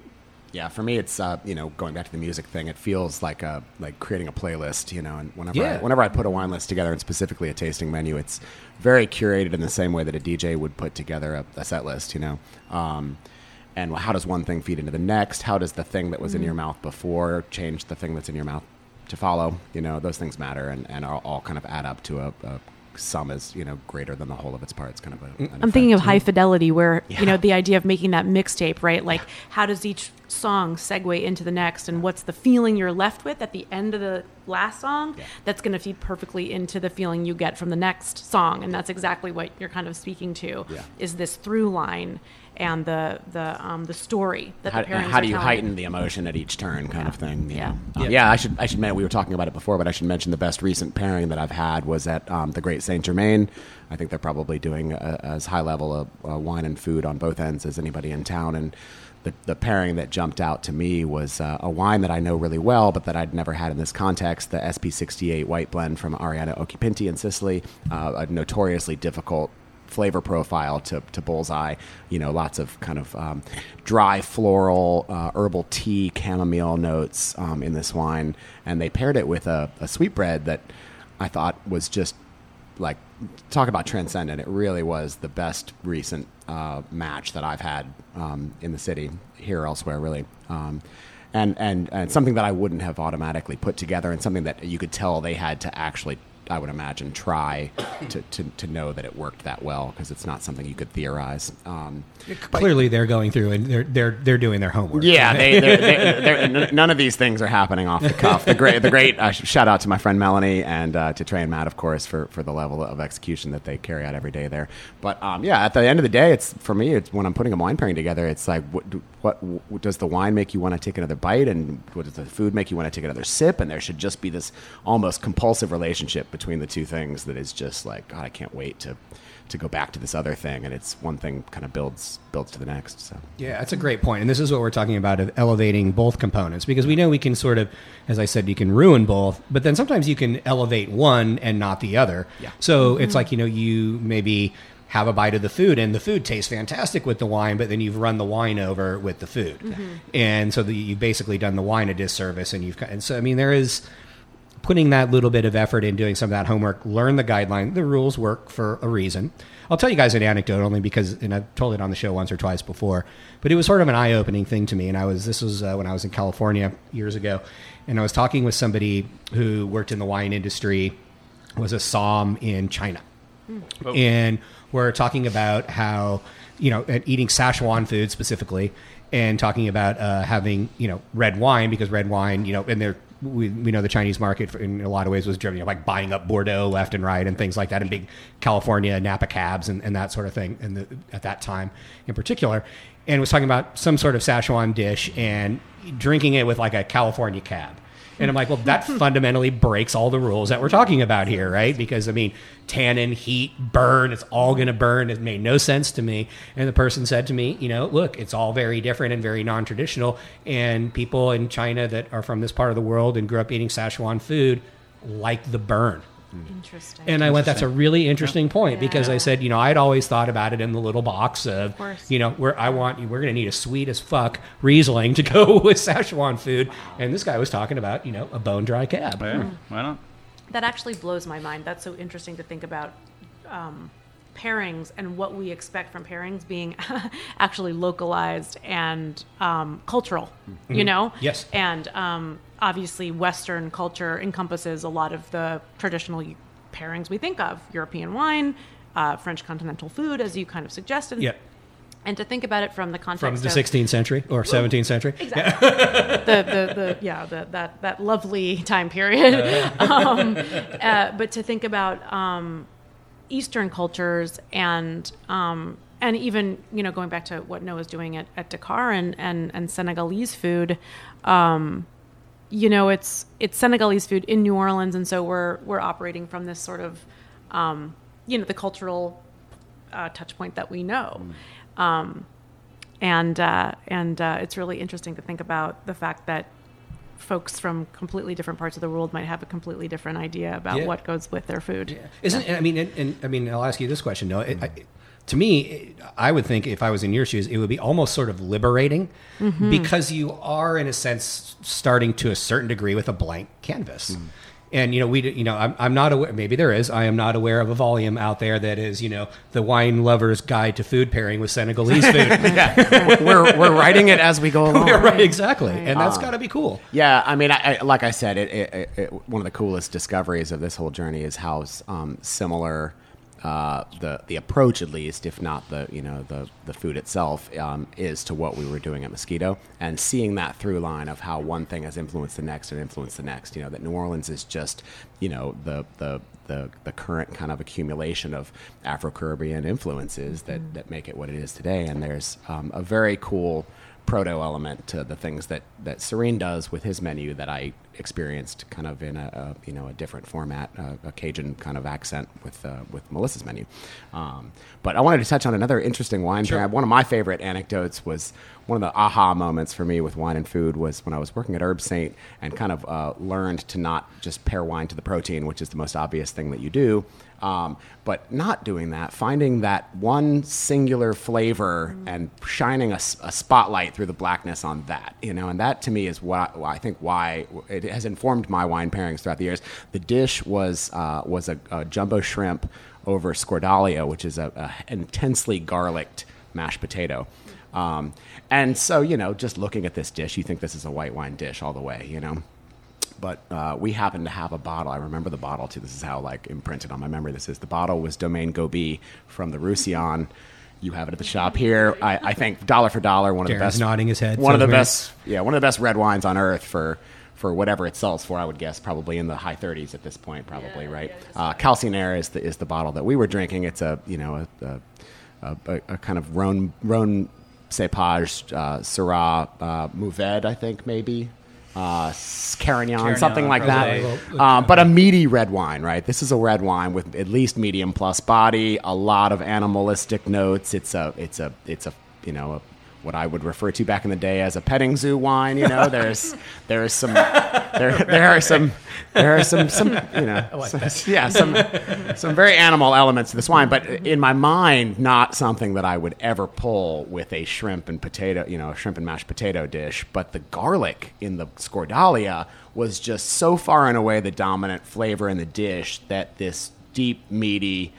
Yeah, for me, it's uh, you know, going back to the music thing. It feels like a like creating a playlist, you know. And whenever Yeah. I, whenever I put a wine list together, and specifically a tasting menu, it's very curated in the same way that a D J would put together a, a set list, you know. Um, and how does one thing feed into the next? How does the thing that was in your mouth before change the thing that's in your mouth to follow? You know, those things matter, and and all, all kind of add up to a. a sum is, you know, greater than the whole of its parts, kind of a, I'm thinking of High Fidelity, where, Yeah. you know, the idea of making that mixtape, right? Like, how does each song segue into the next, and what's the feeling you're left with at the end of the last song Yeah. that's going to feed perfectly into the feeling you get from the next song. And that's exactly what you're kind of speaking to, Yeah. is this through line and the the um, the story that how, the pairings how are do you telling. heighten the emotion at each turn, kind Yeah. of thing? you Yeah. know? Um, Yeah. yeah. I should I should mention, we were talking about it before, but I should mention the best recent pairing that I've had was at um, the Great Saint Germain. I think they're probably doing a, as high level of uh, wine and food on both ends as anybody in town, and the, the pairing that jumped out to me was uh, a wine that I know really well, but that I'd never had in this context, the S P sixty-eight white blend from Ariano Occhipinti in Sicily, uh, a notoriously difficult flavor profile to, to bullseye, you know, lots of kind of um, dry floral, uh, herbal tea, chamomile notes um, in this wine. And they paired it with a, a sweetbread that I thought was just like, talk about transcendent. It really was the best recent uh, match that I've had um, in the city, here or elsewhere, really. Um, and, and, and something that I wouldn't have automatically put together, and something that you could tell they had to actually, I would imagine, try to, to, to know that it worked that well, because it's not something you could theorize. Um, Clearly, they're going through and they're they're they're doing their homework. yeah, they, they're, they're, they're, n- none of these things are happening off the cuff. The great, the great uh, shout out to my friend Melanie and uh, to Trey and Matt, of course, for, for the level of execution that they carry out every day there. But um, yeah, at the end of the day, it's for me. It's when I'm putting a wine pairing together. It's like, what, do- what, what does the wine make you want to take another bite, and what does the food make you want to take another sip? And there should just be this almost compulsive relationship between the two things that is just like, God, I can't wait to. to go back to this other thing, and it's one thing kind of builds builds to the next. So Yeah, that's a great point. And this is what we're talking about, of elevating both components, because we know we can sort of, as I said, you can ruin both, but then sometimes you can elevate one and not the other. Yeah. So it's like, you know, you maybe have a bite of the food and the food tastes fantastic with the wine, but then you've run the wine over with the food. And so the, you've basically done the wine a disservice, and you've, and so, I mean, there is putting that little bit of effort in doing some of that homework, learn the guideline. The rules work for a reason. I'll tell you guys an anecdote only because, and I've told it on the show once or twice before, but it was sort of an eye-opening thing to me. And I was, this was uh, when I was in California years ago, and I was talking with somebody who worked in the wine industry, was a somm in China. Oh. And we're talking about how, you know, and eating Szechuan food specifically, and talking about uh, having, you know, red wine, because red wine, you know, and they're, we, we know the Chinese market for, in a lot of ways was driven, you know, like buying up Bordeaux left and right and things like that, and big California Napa cabs and, and that sort of thing, and at that time in particular, and was talking about some sort of Szechuan dish and drinking it with like a California cab. And I'm like, well, that fundamentally breaks all the rules that we're talking about here, right? Because, I mean, tannin, heat, burn, it's all going to burn. It made no sense to me. And the person said to me, you know, look, it's all very different and very non-traditional. And people in China that are from this part of the world and grew up eating Szechuan food like the burn. Interesting. And I went, that's a really interesting point, because I Yeah. said, you know, I'd always thought about it in the little box of, course. you know, where I want, we're going to need a sweet as fuck Riesling to go with Szechuan food. And this guy was talking about, you know, a bone dry cab. Yeah, why not? That actually blows my mind. That's so interesting to think about um, pairings and what we expect from pairings being actually localized and um, cultural, you know? Yes. And um, obviously Western culture encompasses a lot of the traditional pairings we think of. European wine, uh, French continental food, as you kind of suggested. Yeah. And to think about it from the context From the of sixteenth century or seventeenth century. Exactly. the, the, the, yeah, the, that, that lovely time period. um, uh, but to think about um, Eastern cultures and um, and even, you know, going back to what Noah's doing at, at Dakar and, and, and Senegalese food, um, you know, it's it's Senegalese food in New Orleans, and so we're we're operating from this sort of, um, you know, the cultural uh, touch point that we know. Um, and uh, and uh, it's really interesting to think about the fact that folks from completely different parts of the world might have a completely different idea about Yeah. what goes with their food. Isn't I mean, and, and I mean, I'll ask you this question. No, it, I, to me, I would think if I was in your shoes, it would be almost sort of liberating mm-hmm. because you are, in a sense, starting to a certain degree with a blank canvas. Mm. And, you know, we, you know, I'm, I'm not aware, maybe there is, I am not aware of a volume out there that is, you know, the wine lover's guide to food pairing with Senegalese food. yeah. We're, we're writing it as we go along. right, exactly. And that's um, got to be cool. Yeah. I mean, I, I, like I said, it, it, it, one of the coolest discoveries of this whole journey is how um, similar Uh, the the approach, at least, if not the you know the the food itself, um, is to what we were doing at Mosquito, and seeing that through line of how one thing has influenced the next and influenced the next. You know that New Orleans is just you know the the the, the current kind of accumulation of Afro-Caribbean influences that that make it what it is today. And there's um, a very cool proto element to the things that that Serene does with his menu that I experienced kind of in a, a you know a different format, uh, a Cajun kind of accent with uh, with Melissa's menu. Um, but I wanted to touch on another interesting wine sure. pair. One of my favorite anecdotes was one of the aha moments for me with wine and food was when I was working at Herb Saint and kind of uh, learned to not just pair wine to the protein, which is the most obvious thing that you do. Um, but not doing that, finding that one singular flavor mm. and shining a, a spotlight through the blackness on that, you know, and that to me is what I, I think why it has informed my wine pairings throughout the years. The dish was uh, was a, a jumbo shrimp over scordalia, which is a, a intensely garlicked mashed potato. Um, and so, you know, just looking at this dish, you think this is a white wine dish all the way, you know. But uh, we happened to have a bottle. I remember the bottle, too. This is how, like, imprinted on my memory this is. The bottle was Domaine Gobi from the Roussillon. You have it at the shop here. I, I think dollar for dollar, one of Darren's the best. nodding his head. One of the great. best, yeah, one of the best red wines on earth for for whatever it sells for. I would guess probably in the high thirties at this point, probably, yeah, right? Yeah, uh, Calcinaire is the is the bottle that we were drinking. It's a you know a a, a, a kind of Rhone Rhone Cépage uh, Syrah uh, Mourvèdre, I think maybe. Uh, Carignan, Carignan, something like probably. that. Um, but a meaty red wine, right? This is a red wine with at least medium plus body, a lot of animalistic notes. It's a, it's a, it's a, you know, a, what I would refer to back in the day as a petting zoo wine. You know, there's, there is some, there, there are some, there are some, some, you know, like some, yeah, some, some very animal elements to this wine. But in my mind, not something that I would ever pull with a shrimp and potato, you know, a shrimp and mashed potato dish. But the garlic in the scordalia was just so far and away the dominant flavor in the dish that this deep, meaty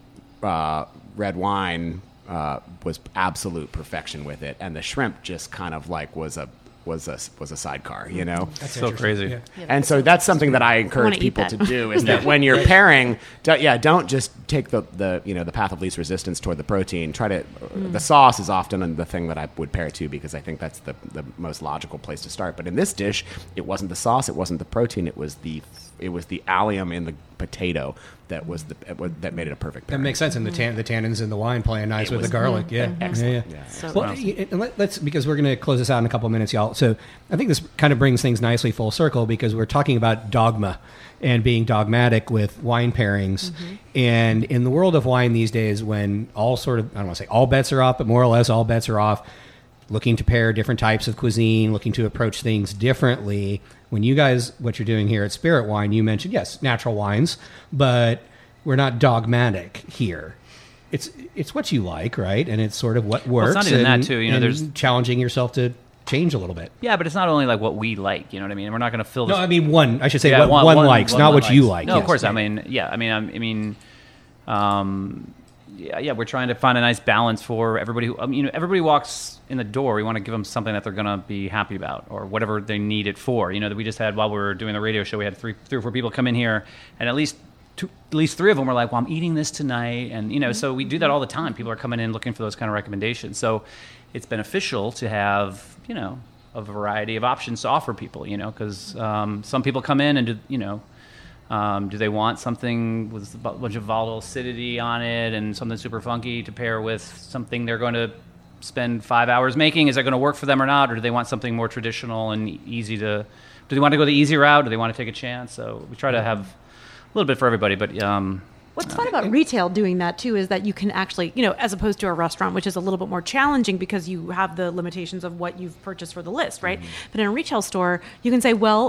uh, red wine uh, was absolute perfection with it, and the shrimp just kind of like was a was a was a sidecar, you know. That's so crazy. Yeah. Yeah, And so that's something that I encourage I people eat to that. do is that when you're pairing, don't, yeah, don't just take the, the you know the path of least resistance toward the protein. Try to Mm. the sauce is often the thing that I would pair to because I think that's the the most logical place to start. But in this dish, it wasn't the sauce, it wasn't the protein, it was the it was the allium in the potato that was the that made it a perfect That pairing. makes sense, and the tan, the tannins in the wine playing nice It with was the garlic. Yeah, excellent. yeah, yeah. Yeah. So Well, y- and let, let's because we're going to close this out in a couple of minutes, y'all. So I think this kind of brings things nicely full circle because we're talking about dogma and being dogmatic with wine pairings. Mm-hmm. And in the world of wine these days, when all sort of I don't want to say all bets are off, but more or less all bets are off. Looking to pair different types of cuisine, looking to approach things differently. When you guys, what you're doing here at Spirit Wine, you mentioned, yes, natural wines, but we're not dogmatic here. It's it's what you like, right? And it's sort of what works. Well, it's not even and, that, too. You know, and there's- challenging yourself to change a little bit. Yeah, but it's not only like what we like. You know what I mean? We're not going to fill this. No, I mean one. I should say Yeah, what one, likes, one not one what you likes. like. No, yes. of course. I mean, yeah. I mean, I'm, I mean, um, yeah, yeah. We're trying to find a nice balance for everybody. Who, I mean, you know, everybody walks in the door. We want to give them something that they're going to be happy about, or whatever they need it for. You know, that we just had while we were doing the radio show. We had three, three or four people come in here, and at least. Two, at least three of them were like, well, I'm eating this tonight. And, you know, so we do that all the time. People are coming in looking for those kind of recommendations. So it's beneficial to have, you know, a variety of options to offer people, you know, because um, some people come in and, do, you know, um, do they want something with a bunch of volatile acidity on it and something super funky to pair with something they're going to spend five hours making? Is that going to work for them or not? Or do they want something more traditional and easy to, do they want to go the easy route? Do they want to take a chance? So we try to have a little bit for everybody, but um, What's fun about retail doing that too is that you can actually, you know, as opposed to a restaurant, which is a little bit more challenging because you have the limitations of what you've purchased for the list, right? Mm-hmm. But in a retail store, you can say, well,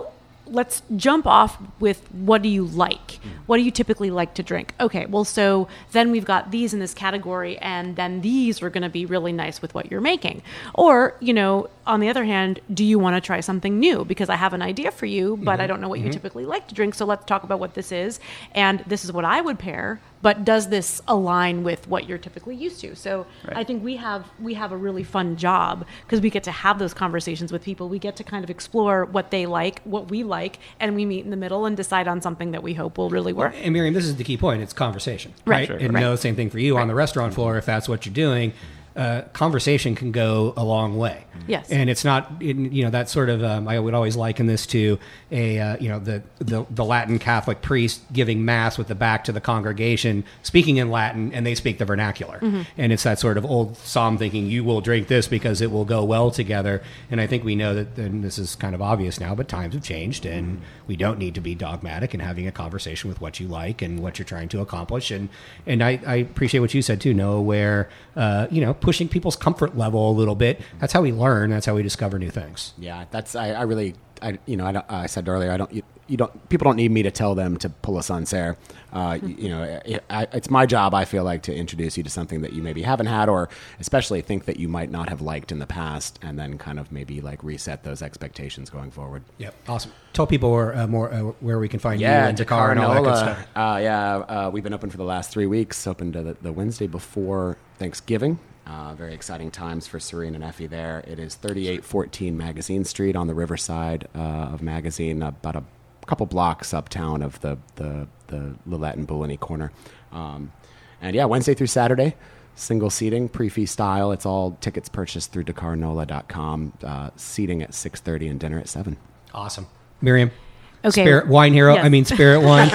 let's jump off with what do you like? What do you typically like to drink? Okay, well, so then we've got these in this category, and then these are going to be really nice with what you're making. Or, you know, on the other hand, do you want to try something new? Because I have an idea for you, but mm-hmm. I don't know what mm-hmm. you typically like to drink. So let's talk about what this is. And this is what I would pair, but does this align with what you're typically used to? So right. I think we have we have a really fun job because we get to have those conversations with people. We get to kind of explore what they like, what we like, and we meet in the middle and decide on something that we hope will really work. And Miriam, this is the key point. It's conversation, right? Right. Sure. And right. no, same thing for you right. on the restaurant floor. If that's what you're doing, uh, conversation can go a long way. Yes. And it's not, you know, that sort of, um, I would always liken this to a, uh, you know, the, the, the Latin Catholic priest giving mass with the back to the congregation, speaking in Latin, and they speak the vernacular. Mm-hmm. And it's that sort of old psalm thinking, you will drink this because it will go well together. And I think we know that, and this is kind of obvious now, but times have changed, and we don't need to be dogmatic in having a conversation with what you like and what you're trying to accomplish. And, and I, I appreciate what you said too, Noah, where, uh, you know, pushing people's comfort level a little bit. That's how we learn. That's how we discover new things. Yeah, that's I, I really I you know I, don't, I said earlier I don't you, you don't people don't need me to tell them to pull a Sancerre. Uh, you, you know, it, I, it's my job. I feel like to introduce you to something that you maybe haven't had, or especially think that you might not have liked in the past, and then kind of maybe like reset those expectations going forward. Yep, awesome. Tell people where uh, more uh, where we can find yeah, you and Dakar and all that good stuff. Uh, yeah, uh, we've been open for the last three weeks. Opened uh, the, the Wednesday before Thanksgiving. Uh, very exciting times for Serene and Effie there. It is thirty-eight fourteen Magazine Street on the riverside uh, of Magazine, about a couple blocks uptown of the the, the Lillette and Bulleney corner. Um, and yeah, Wednesday through Saturday, single seating, pre-fee style. It's all tickets purchased through Dakar Nola dot com. Uh, seating at six thirty and dinner at seven. Awesome. Miriam? Okay. Spirit Wine Hero. Yes. I mean, Spirit Wine.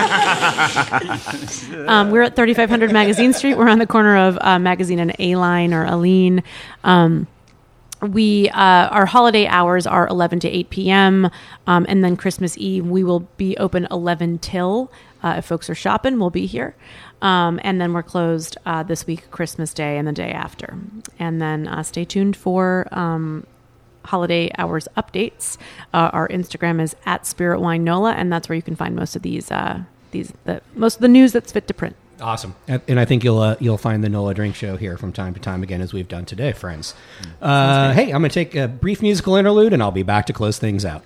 um, we're at thirty-five hundred Magazine Street. We're on the corner of uh, Magazine and A-Line or Aline. Um, we uh, our holiday hours are eleven to eight p.m. Um, and then Christmas Eve we will be open eleven till. Uh, if folks are shopping, we'll be here. Um, and then we're closed uh, this week, Christmas Day and the day after. And then uh, stay tuned for Um, holiday hours updates. Uh, our Instagram is at Spirit Wine Nola, and that's where you can find most of these uh, these the most of the news that's fit to print. Awesome, and, and I think you'll uh, you'll find the Nola Drink Show here from time to time again, as we've done today, friends. Uh, hey, I'm going to take a brief musical interlude, and I'll be back to close things out.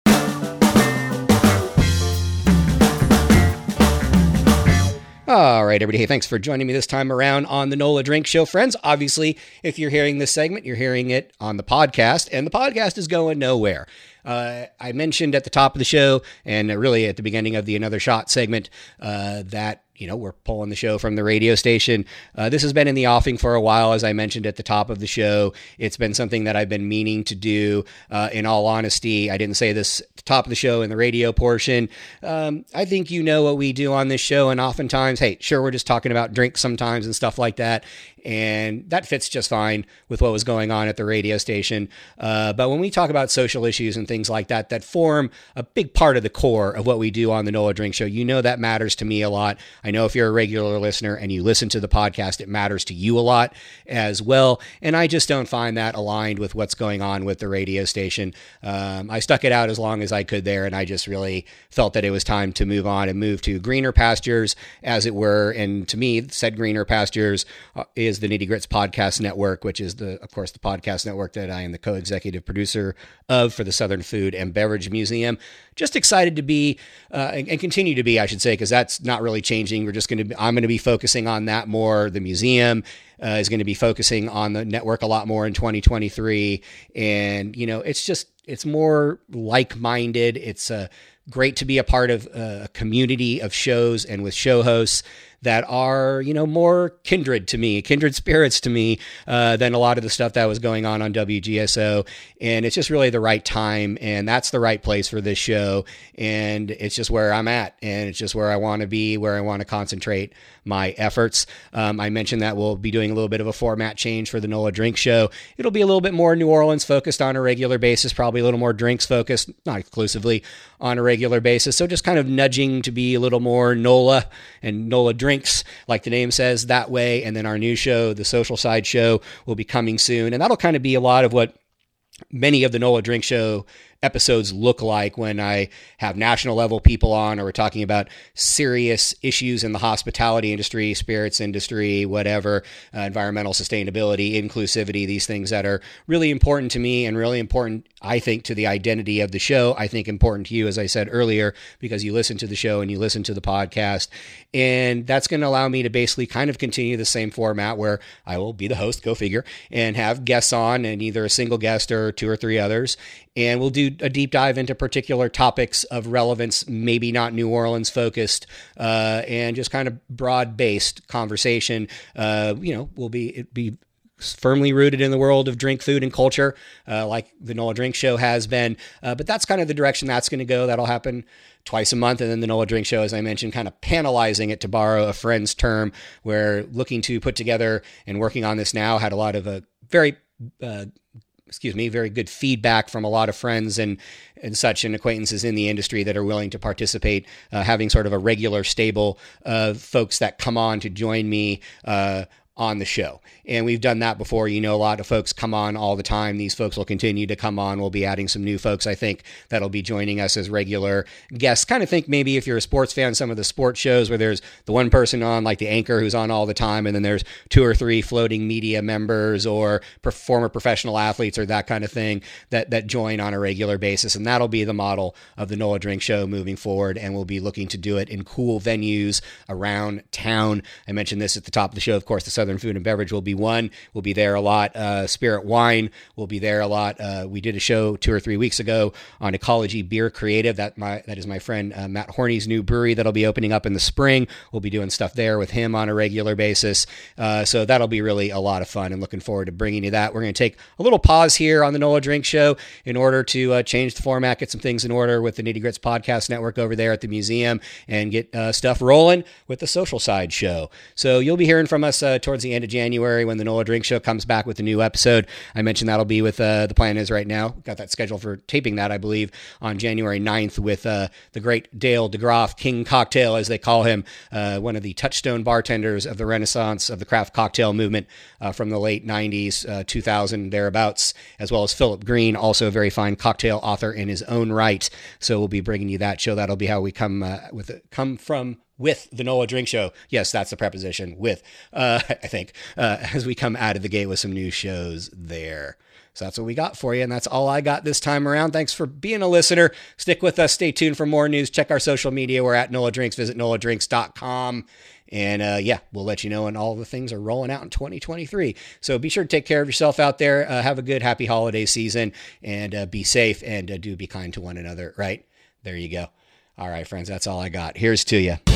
All right, everybody. Hey, thanks for joining me this time around on the Nola Drink Show. Friends, obviously, if you're hearing this segment, you're hearing it on the podcast, and the podcast is going nowhere. Uh, I mentioned at the top of the show, and really at the beginning of the Another Shot segment, uh, that, you know, we're pulling the show from the radio station. Uh, this has been in the offing for a while, as I mentioned at the top of the show. It's been something that I've been meaning to do. Uh, in all honesty, I didn't say this at the top of the show in the radio portion. Um, I think you know what we do on this show, and oftentimes, hey, sure, we're just talking about drinks sometimes and stuff like that, and that fits just fine with what was going on at the radio station. Uh, but when we talk about social issues and things like that, that form a big part of the core of what we do on the Nola Drink Show, you know that matters to me a lot. I know if you're a regular listener and you listen to the podcast, it matters to you a lot as well. And I just don't find that aligned with what's going on with the radio station. Um, I stuck it out as long as I could there, and I just really felt that it was time to move on and move to greener pastures, as it were. And to me, said greener pastures uh, is the Nitty Grits Podcast Network, which is, the, of course, the podcast network that I am the co-executive producer of for the Southern Food and Beverage Museum. Just excited to be, uh, and, and continue to be, I should say, because that's not really changing. We're just going to, I'm going to be focusing on that more. The museum uh, is going to be focusing on the network a lot more in twenty twenty-three. And, you know, it's just, it's more like-minded. It's uh, great to be a part of a community of shows and with show hosts that are, you know, more kindred to me, kindred spirits to me, uh, than a lot of the stuff that was going on on W G S O. And it's just really the right time, and that's the right place for this show. And it's just where I'm at, and it's just where I want to be, where I want to concentrate my efforts. Um, I mentioned that we'll be doing a little bit of a format change for the Nola Drink Show. It'll be a little bit more New Orleans focused on a regular basis, probably a little more drinks focused, not exclusively on a regular basis. So just kind of nudging to be a little more Nola and Nola Drinks, like the name says, that way. And then our new show, the Social Side Show, will be coming soon. And that'll kind of be a lot of what many of the Nola Drink Show episodes look like when I have national level people on, or we're talking about serious issues in the hospitality industry, spirits industry, whatever, uh, environmental sustainability, inclusivity, these things that are really important to me and really important, I think, to the identity of the show. I think important to you, as I said earlier, because you listen to the show and you listen to the podcast. And that's going to allow me to basically kind of continue the same format where I will be the host, go figure, and have guests on, and either a single guest or two or three others. And we'll do a deep dive into particular topics of relevance, maybe not New Orleans focused, uh, and just kind of broad based conversation. Uh, you know, will be, it be firmly rooted in the world of drink, food, and culture, uh, like the NOLA Drink Show has been. Uh, but that's kind of the direction that's going to go. That'll happen twice a month. And then the NOLA Drink Show, as I mentioned, kind of panelizing it, to borrow a friend's term. We're looking to put together and working on this now. Had a lot of a very, uh, excuse me, very good feedback from a lot of friends and, and such, and acquaintances in the industry that are willing to participate, uh, having sort of a regular stable of folks that come on to join me, uh, on the show. And we've done that before. You know, a lot of folks come on all the time. These folks will continue to come on. We'll be adding some new folks, I think, that'll be joining us as regular guests. Kind of think maybe if you're a sports fan, some of the sports shows where there's the one person on, like the anchor who's on all the time, and then there's two or three floating media members or former professional athletes or that kind of thing that, that join on a regular basis. And that'll be the model of the NOLA Drink Show moving forward. And we'll be looking to do it in cool venues around town. I mentioned this at the top of the show. Of course, the Southern Food and Beverage will be one. We'll be there a lot. Uh, Spirit Wine will be there a lot. Uh, we did a show two or three weeks ago on Ecology Beer Creative. That my that is my friend uh, Matt Horney's new brewery that'll be opening up in the spring. We'll be doing stuff there with him on a regular basis. Uh, so that'll be really a lot of fun, and looking forward to bringing you that. We're going to take a little pause here on the NOLA Drink Show in order to uh, change the format, get some things in order with the Nitty Grits Podcast Network over there at the museum, and get uh, stuff rolling with the Social Side Show. So you'll be hearing from us uh, towards the end of January when the NOLA Drink Show comes back with a new episode. I mentioned that'll be with, uh, the plan is right now, got that scheduled for taping that, I believe, on January ninth with uh, the great Dale DeGroff, King Cocktail, as they call him, uh, one of the touchstone bartenders of the renaissance of the craft cocktail movement uh, from the late nineties, uh, two thousand, thereabouts, as well as Philip Green, also a very fine cocktail author in his own right. So we'll be bringing you that show. That'll be how we come uh, with it, come from with the NOLA Drink Show. Yes, that's the preposition, with, uh, I think, uh, as we come out of the gate with some new shows there. So that's what we got for you, and that's all I got this time around. Thanks for being a listener. Stick with us. Stay tuned for more news. Check our social media. We're at NOLA Drinks. Visit nola drinks dot com. And uh, yeah, we'll let you know when all the things are rolling out in twenty twenty-three. So be sure to take care of yourself out there. Uh, have a good, happy holiday season, and uh, be safe, and uh, do be kind to one another, right? There you go. All right, friends, that's all I got. Here's to you.